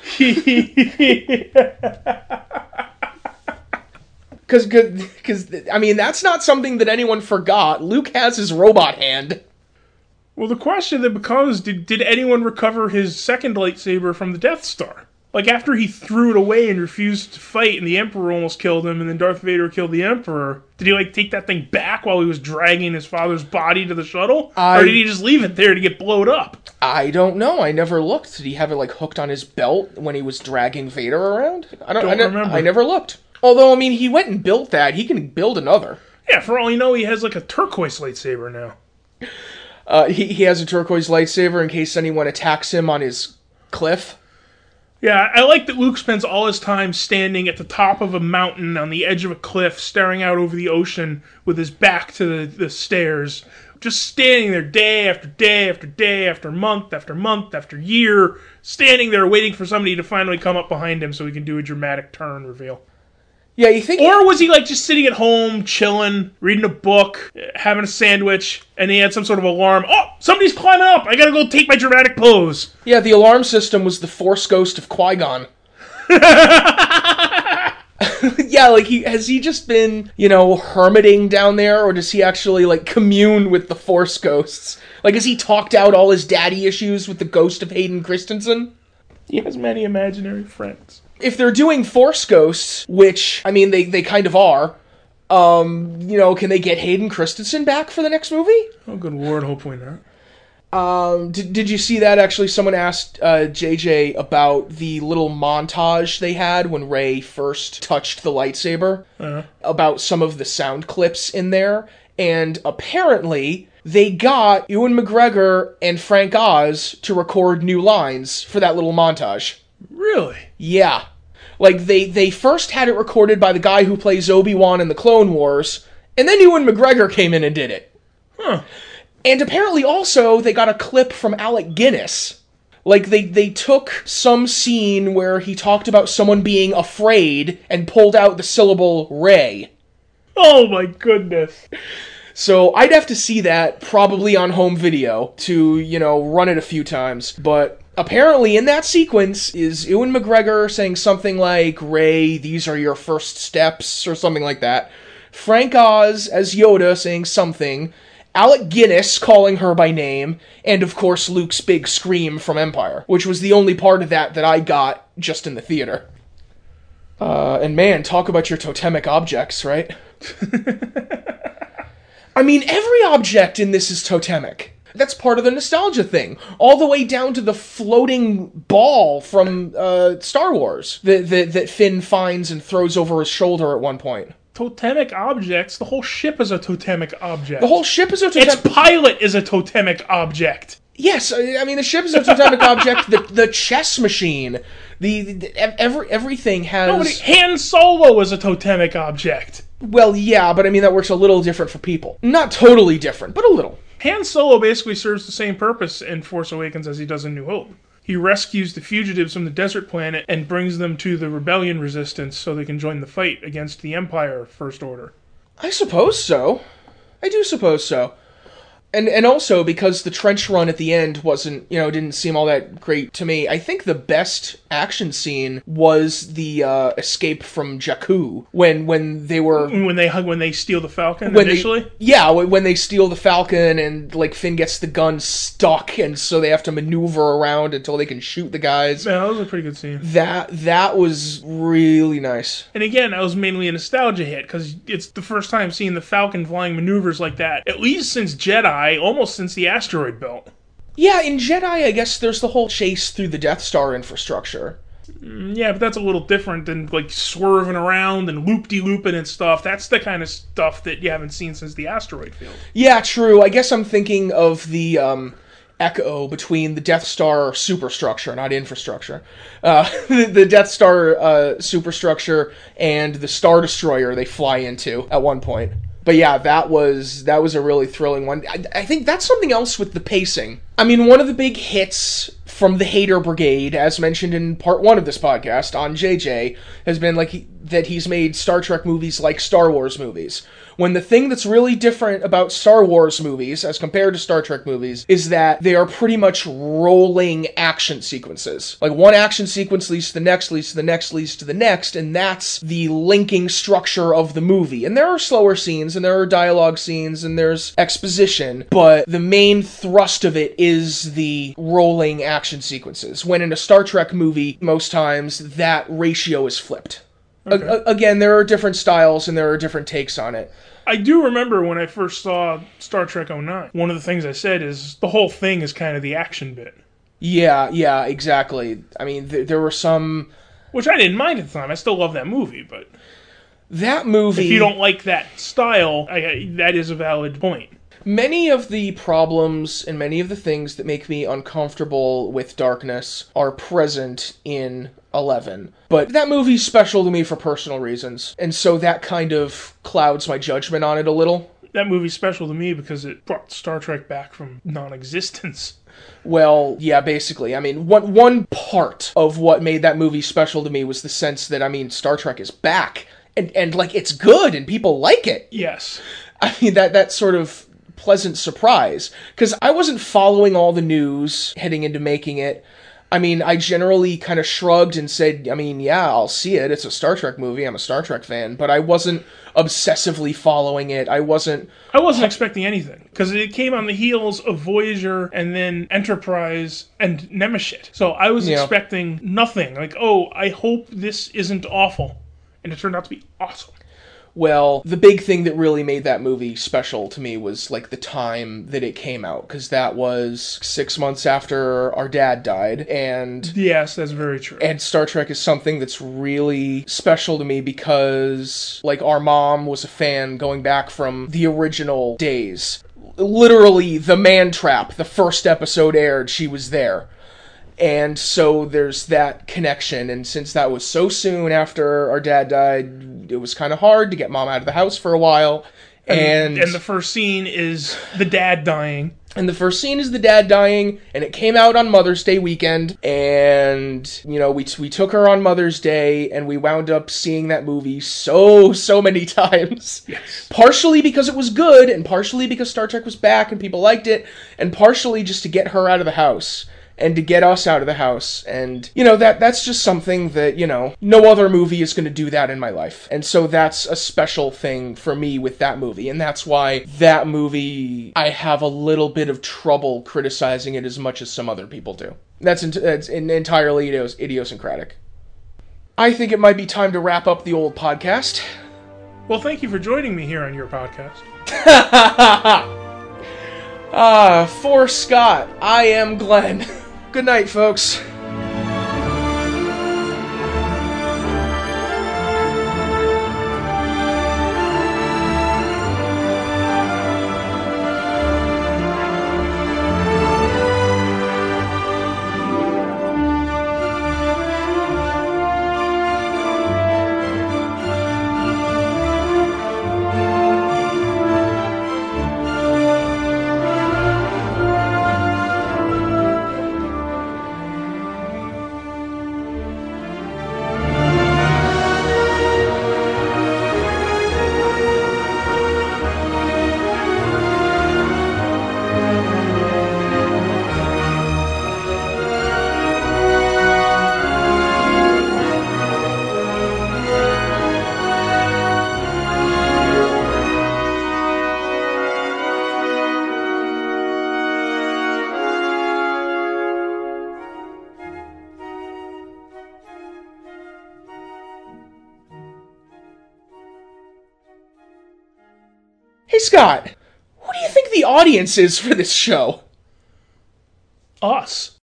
Because, because, I mean, that's not something that anyone forgot. Luke has his robot hand. Well, the question then becomes, did, did anyone recover his second lightsaber from the Death Star? Like, after he threw it away and refused to fight, and the Emperor almost killed him, and then Darth Vader killed the Emperor, did he, like, take that thing back while he was dragging his father's body to the shuttle? I, or did he just leave it there to get blowed up? I don't know. I never looked. Did he have it, like, hooked on his belt when he was dragging Vader around? I don't, don't I ne- remember. I never looked. Although, I mean, he went and built that. He can build another. Yeah, for all you know, he has, like, a turquoise lightsaber now. Uh, he, he has a turquoise lightsaber in case anyone attacks him on his cliff. Yeah, I like that Luke spends all his time standing at the top of a mountain on the edge of a cliff, staring out over the ocean with his back to the, the stairs. Just standing there day after day after day after month after month after year, standing there waiting for somebody to finally come up behind him so he can do a dramatic turn reveal. Yeah, you think... Or was he, like, just sitting at home, chilling, reading a book, having a sandwich, and he had some sort of alarm? Oh, somebody's climbing up! I gotta go take my dramatic pose! Yeah, the alarm system was the Force ghost of Qui-Gon. Yeah, like, he has he just been, you know, hermiting down there, or does he actually, like, commune with the Force ghosts? Like, has he talked out all his daddy issues with the ghost of Hayden Christensen? He has many imaginary friends. If they're doing Force ghosts, which, I mean, they, they kind of are, um, you know, can they get Hayden Christensen back for the next movie? Oh, good lord, hopefully not. Um, did, did you see that? Actually, someone asked uh, J J about the little montage they had when Rey first touched the lightsaber, uh-huh. about some of the sound clips in there, and apparently they got Ewan McGregor and Frank Oz to record new lines for that little montage. Really? Yeah. Like, they, they first had it recorded by the guy who plays Obi-Wan in the Clone Wars, and then Ewan McGregor came in and did it. Huh. And apparently also, they got a clip from Alec Guinness. Like, they, they took some scene where he talked about someone being afraid and pulled out the syllable Rey. Oh my goodness. So I'd have to see that probably on home video to, you know, run it a few times. But apparently in that sequence is Ewan McGregor saying something like, Rey, these are your first steps, or something like that. Frank Oz as Yoda saying something. Alec Guinness calling her by name. And of course Luke's big scream from Empire, which was the only part of that that I got just in the theater. Uh, and man, talk about your totemic objects, right? I mean, every object in this is totemic. That's part of the nostalgia thing. All the way down to the floating ball from uh, Star Wars that, that, that Finn finds and throws over his shoulder at one point. Totemic objects? The whole ship is a totemic object. The whole ship is a totemic... Its pilot is a totemic object. Yes, I mean, the ship is a totemic object. The, the chess machine. The, the every everything has... Nobody, Han Solo is a totemic object. Well, yeah, but I mean, that works a little different for people. Not totally different, but a little. Han Solo basically serves the same purpose in Force Awakens as he does in New Hope. He rescues the fugitives from the desert planet and brings them to the rebellion resistance so they can join the fight against the Empire First Order. I suppose so. I do suppose so. And and also, because the trench run at the end wasn't, you know, didn't seem all that great to me, I think the best action scene was the uh, escape from Jakku, when when they were... When they when they steal the Falcon when initially? They, yeah, when they steal the Falcon and, like, Finn gets the gun stuck, and so they have to maneuver around until they can shoot the guys. Yeah, that was a pretty good scene. That, that was really nice. And again, that was mainly a nostalgia hit, because it's the first time seeing the Falcon flying maneuvers like that, at least since Jedi, almost since the asteroid belt. Yeah, in Jedi, I guess there's the whole chase through the Death Star infrastructure. Yeah, but that's a little different than, like, swerving around and loop-de-looping and stuff. That's the kind of stuff that you haven't seen since the asteroid field. Yeah, true. I guess I'm thinking of the um, echo between the Death Star superstructure, not infrastructure. Uh, the Death Star uh, superstructure and the Star Destroyer they fly into at one point. But yeah, that was that was a really thrilling one. I, I think that's something else with the pacing. I mean, one of the big hits from the Hater Brigade, as mentioned in part one of this podcast on J J, has been like that he's made Star Trek movies like Star Wars movies. When the thing that's really different about Star Wars movies, as compared to Star Trek movies, is that they are pretty much rolling action sequences. Like, one action sequence leads to the next, leads to the next, leads to the next, and that's the linking structure of the movie. And there are slower scenes, and there are dialogue scenes, and there's exposition, but the main thrust of it is the rolling action sequences. When in a Star Trek movie, most times, that ratio is flipped. Okay. A- again, there are different styles and there are different takes on it. I do remember when I first saw Star Trek oh nine, one of the things I said is the whole thing is kind of the action bit. Yeah, yeah, exactly. I mean, th- there were some... Which I didn't mind at the time. I still love that movie, but... That movie... If you don't like that style, I, I, that is a valid point. Many of the problems and many of the things that make me uncomfortable with Darkness are present in eleven. But that movie's special to me for personal reasons, and so that kind of clouds my judgment on it a little. That movie's special to me because it brought Star Trek back from non-existence. Well, yeah, basically. I mean, one one part of what made that movie special to me was the sense that, I mean, Star Trek is back, and, and like, it's good, and people like it. Yes. I mean, that that sort of pleasant surprise, because I wasn't following all the news heading into making it. I mean, I generally kind of shrugged and said, I mean, yeah, I'll see it. It's a Star Trek movie. I'm a Star Trek fan. But I wasn't obsessively following it. I wasn't... I wasn't expecting anything, because it came on the heels of Voyager and then Enterprise and Nemesis. So I was Yeah. expecting nothing. Like, oh, I hope this isn't awful. And it turned out to be awesome. Well, the big thing that really made that movie special to me was, like, the time that it came out, because that was six months after our dad died, and... Yes, that's very true. And Star Trek is something that's really special to me because, like, our mom was a fan going back from the original days. Literally, the Man Trap, the first episode aired, she was there. And so there's that connection, and since that was so soon after our dad died, it was kind of hard to get mom out of the house for a while. And, and and the first scene is the dad dying. And the first scene is the dad dying, and it came out on Mother's Day weekend, and, you know, we we took her on Mother's Day, and we wound up seeing that movie so, so many times. Yes. Partially because it was good, and partially because Star Trek was back and people liked it, and partially just to get her out of the house. And to get us out of the house. And, you know, that that's just something that, you know, no other movie is going to do that in my life. And so that's a special thing for me with that movie. And that's why that movie, I have a little bit of trouble criticizing it as much as some other people do. That's, ent- that's entirely idios- idiosyncratic. I think it might be time to wrap up the old podcast. Well, thank you for joining me here on your podcast. Ah, for Scott, I am Glenn. Good night, folks. Hey, Scott, who do you think the audience is for this show? Us.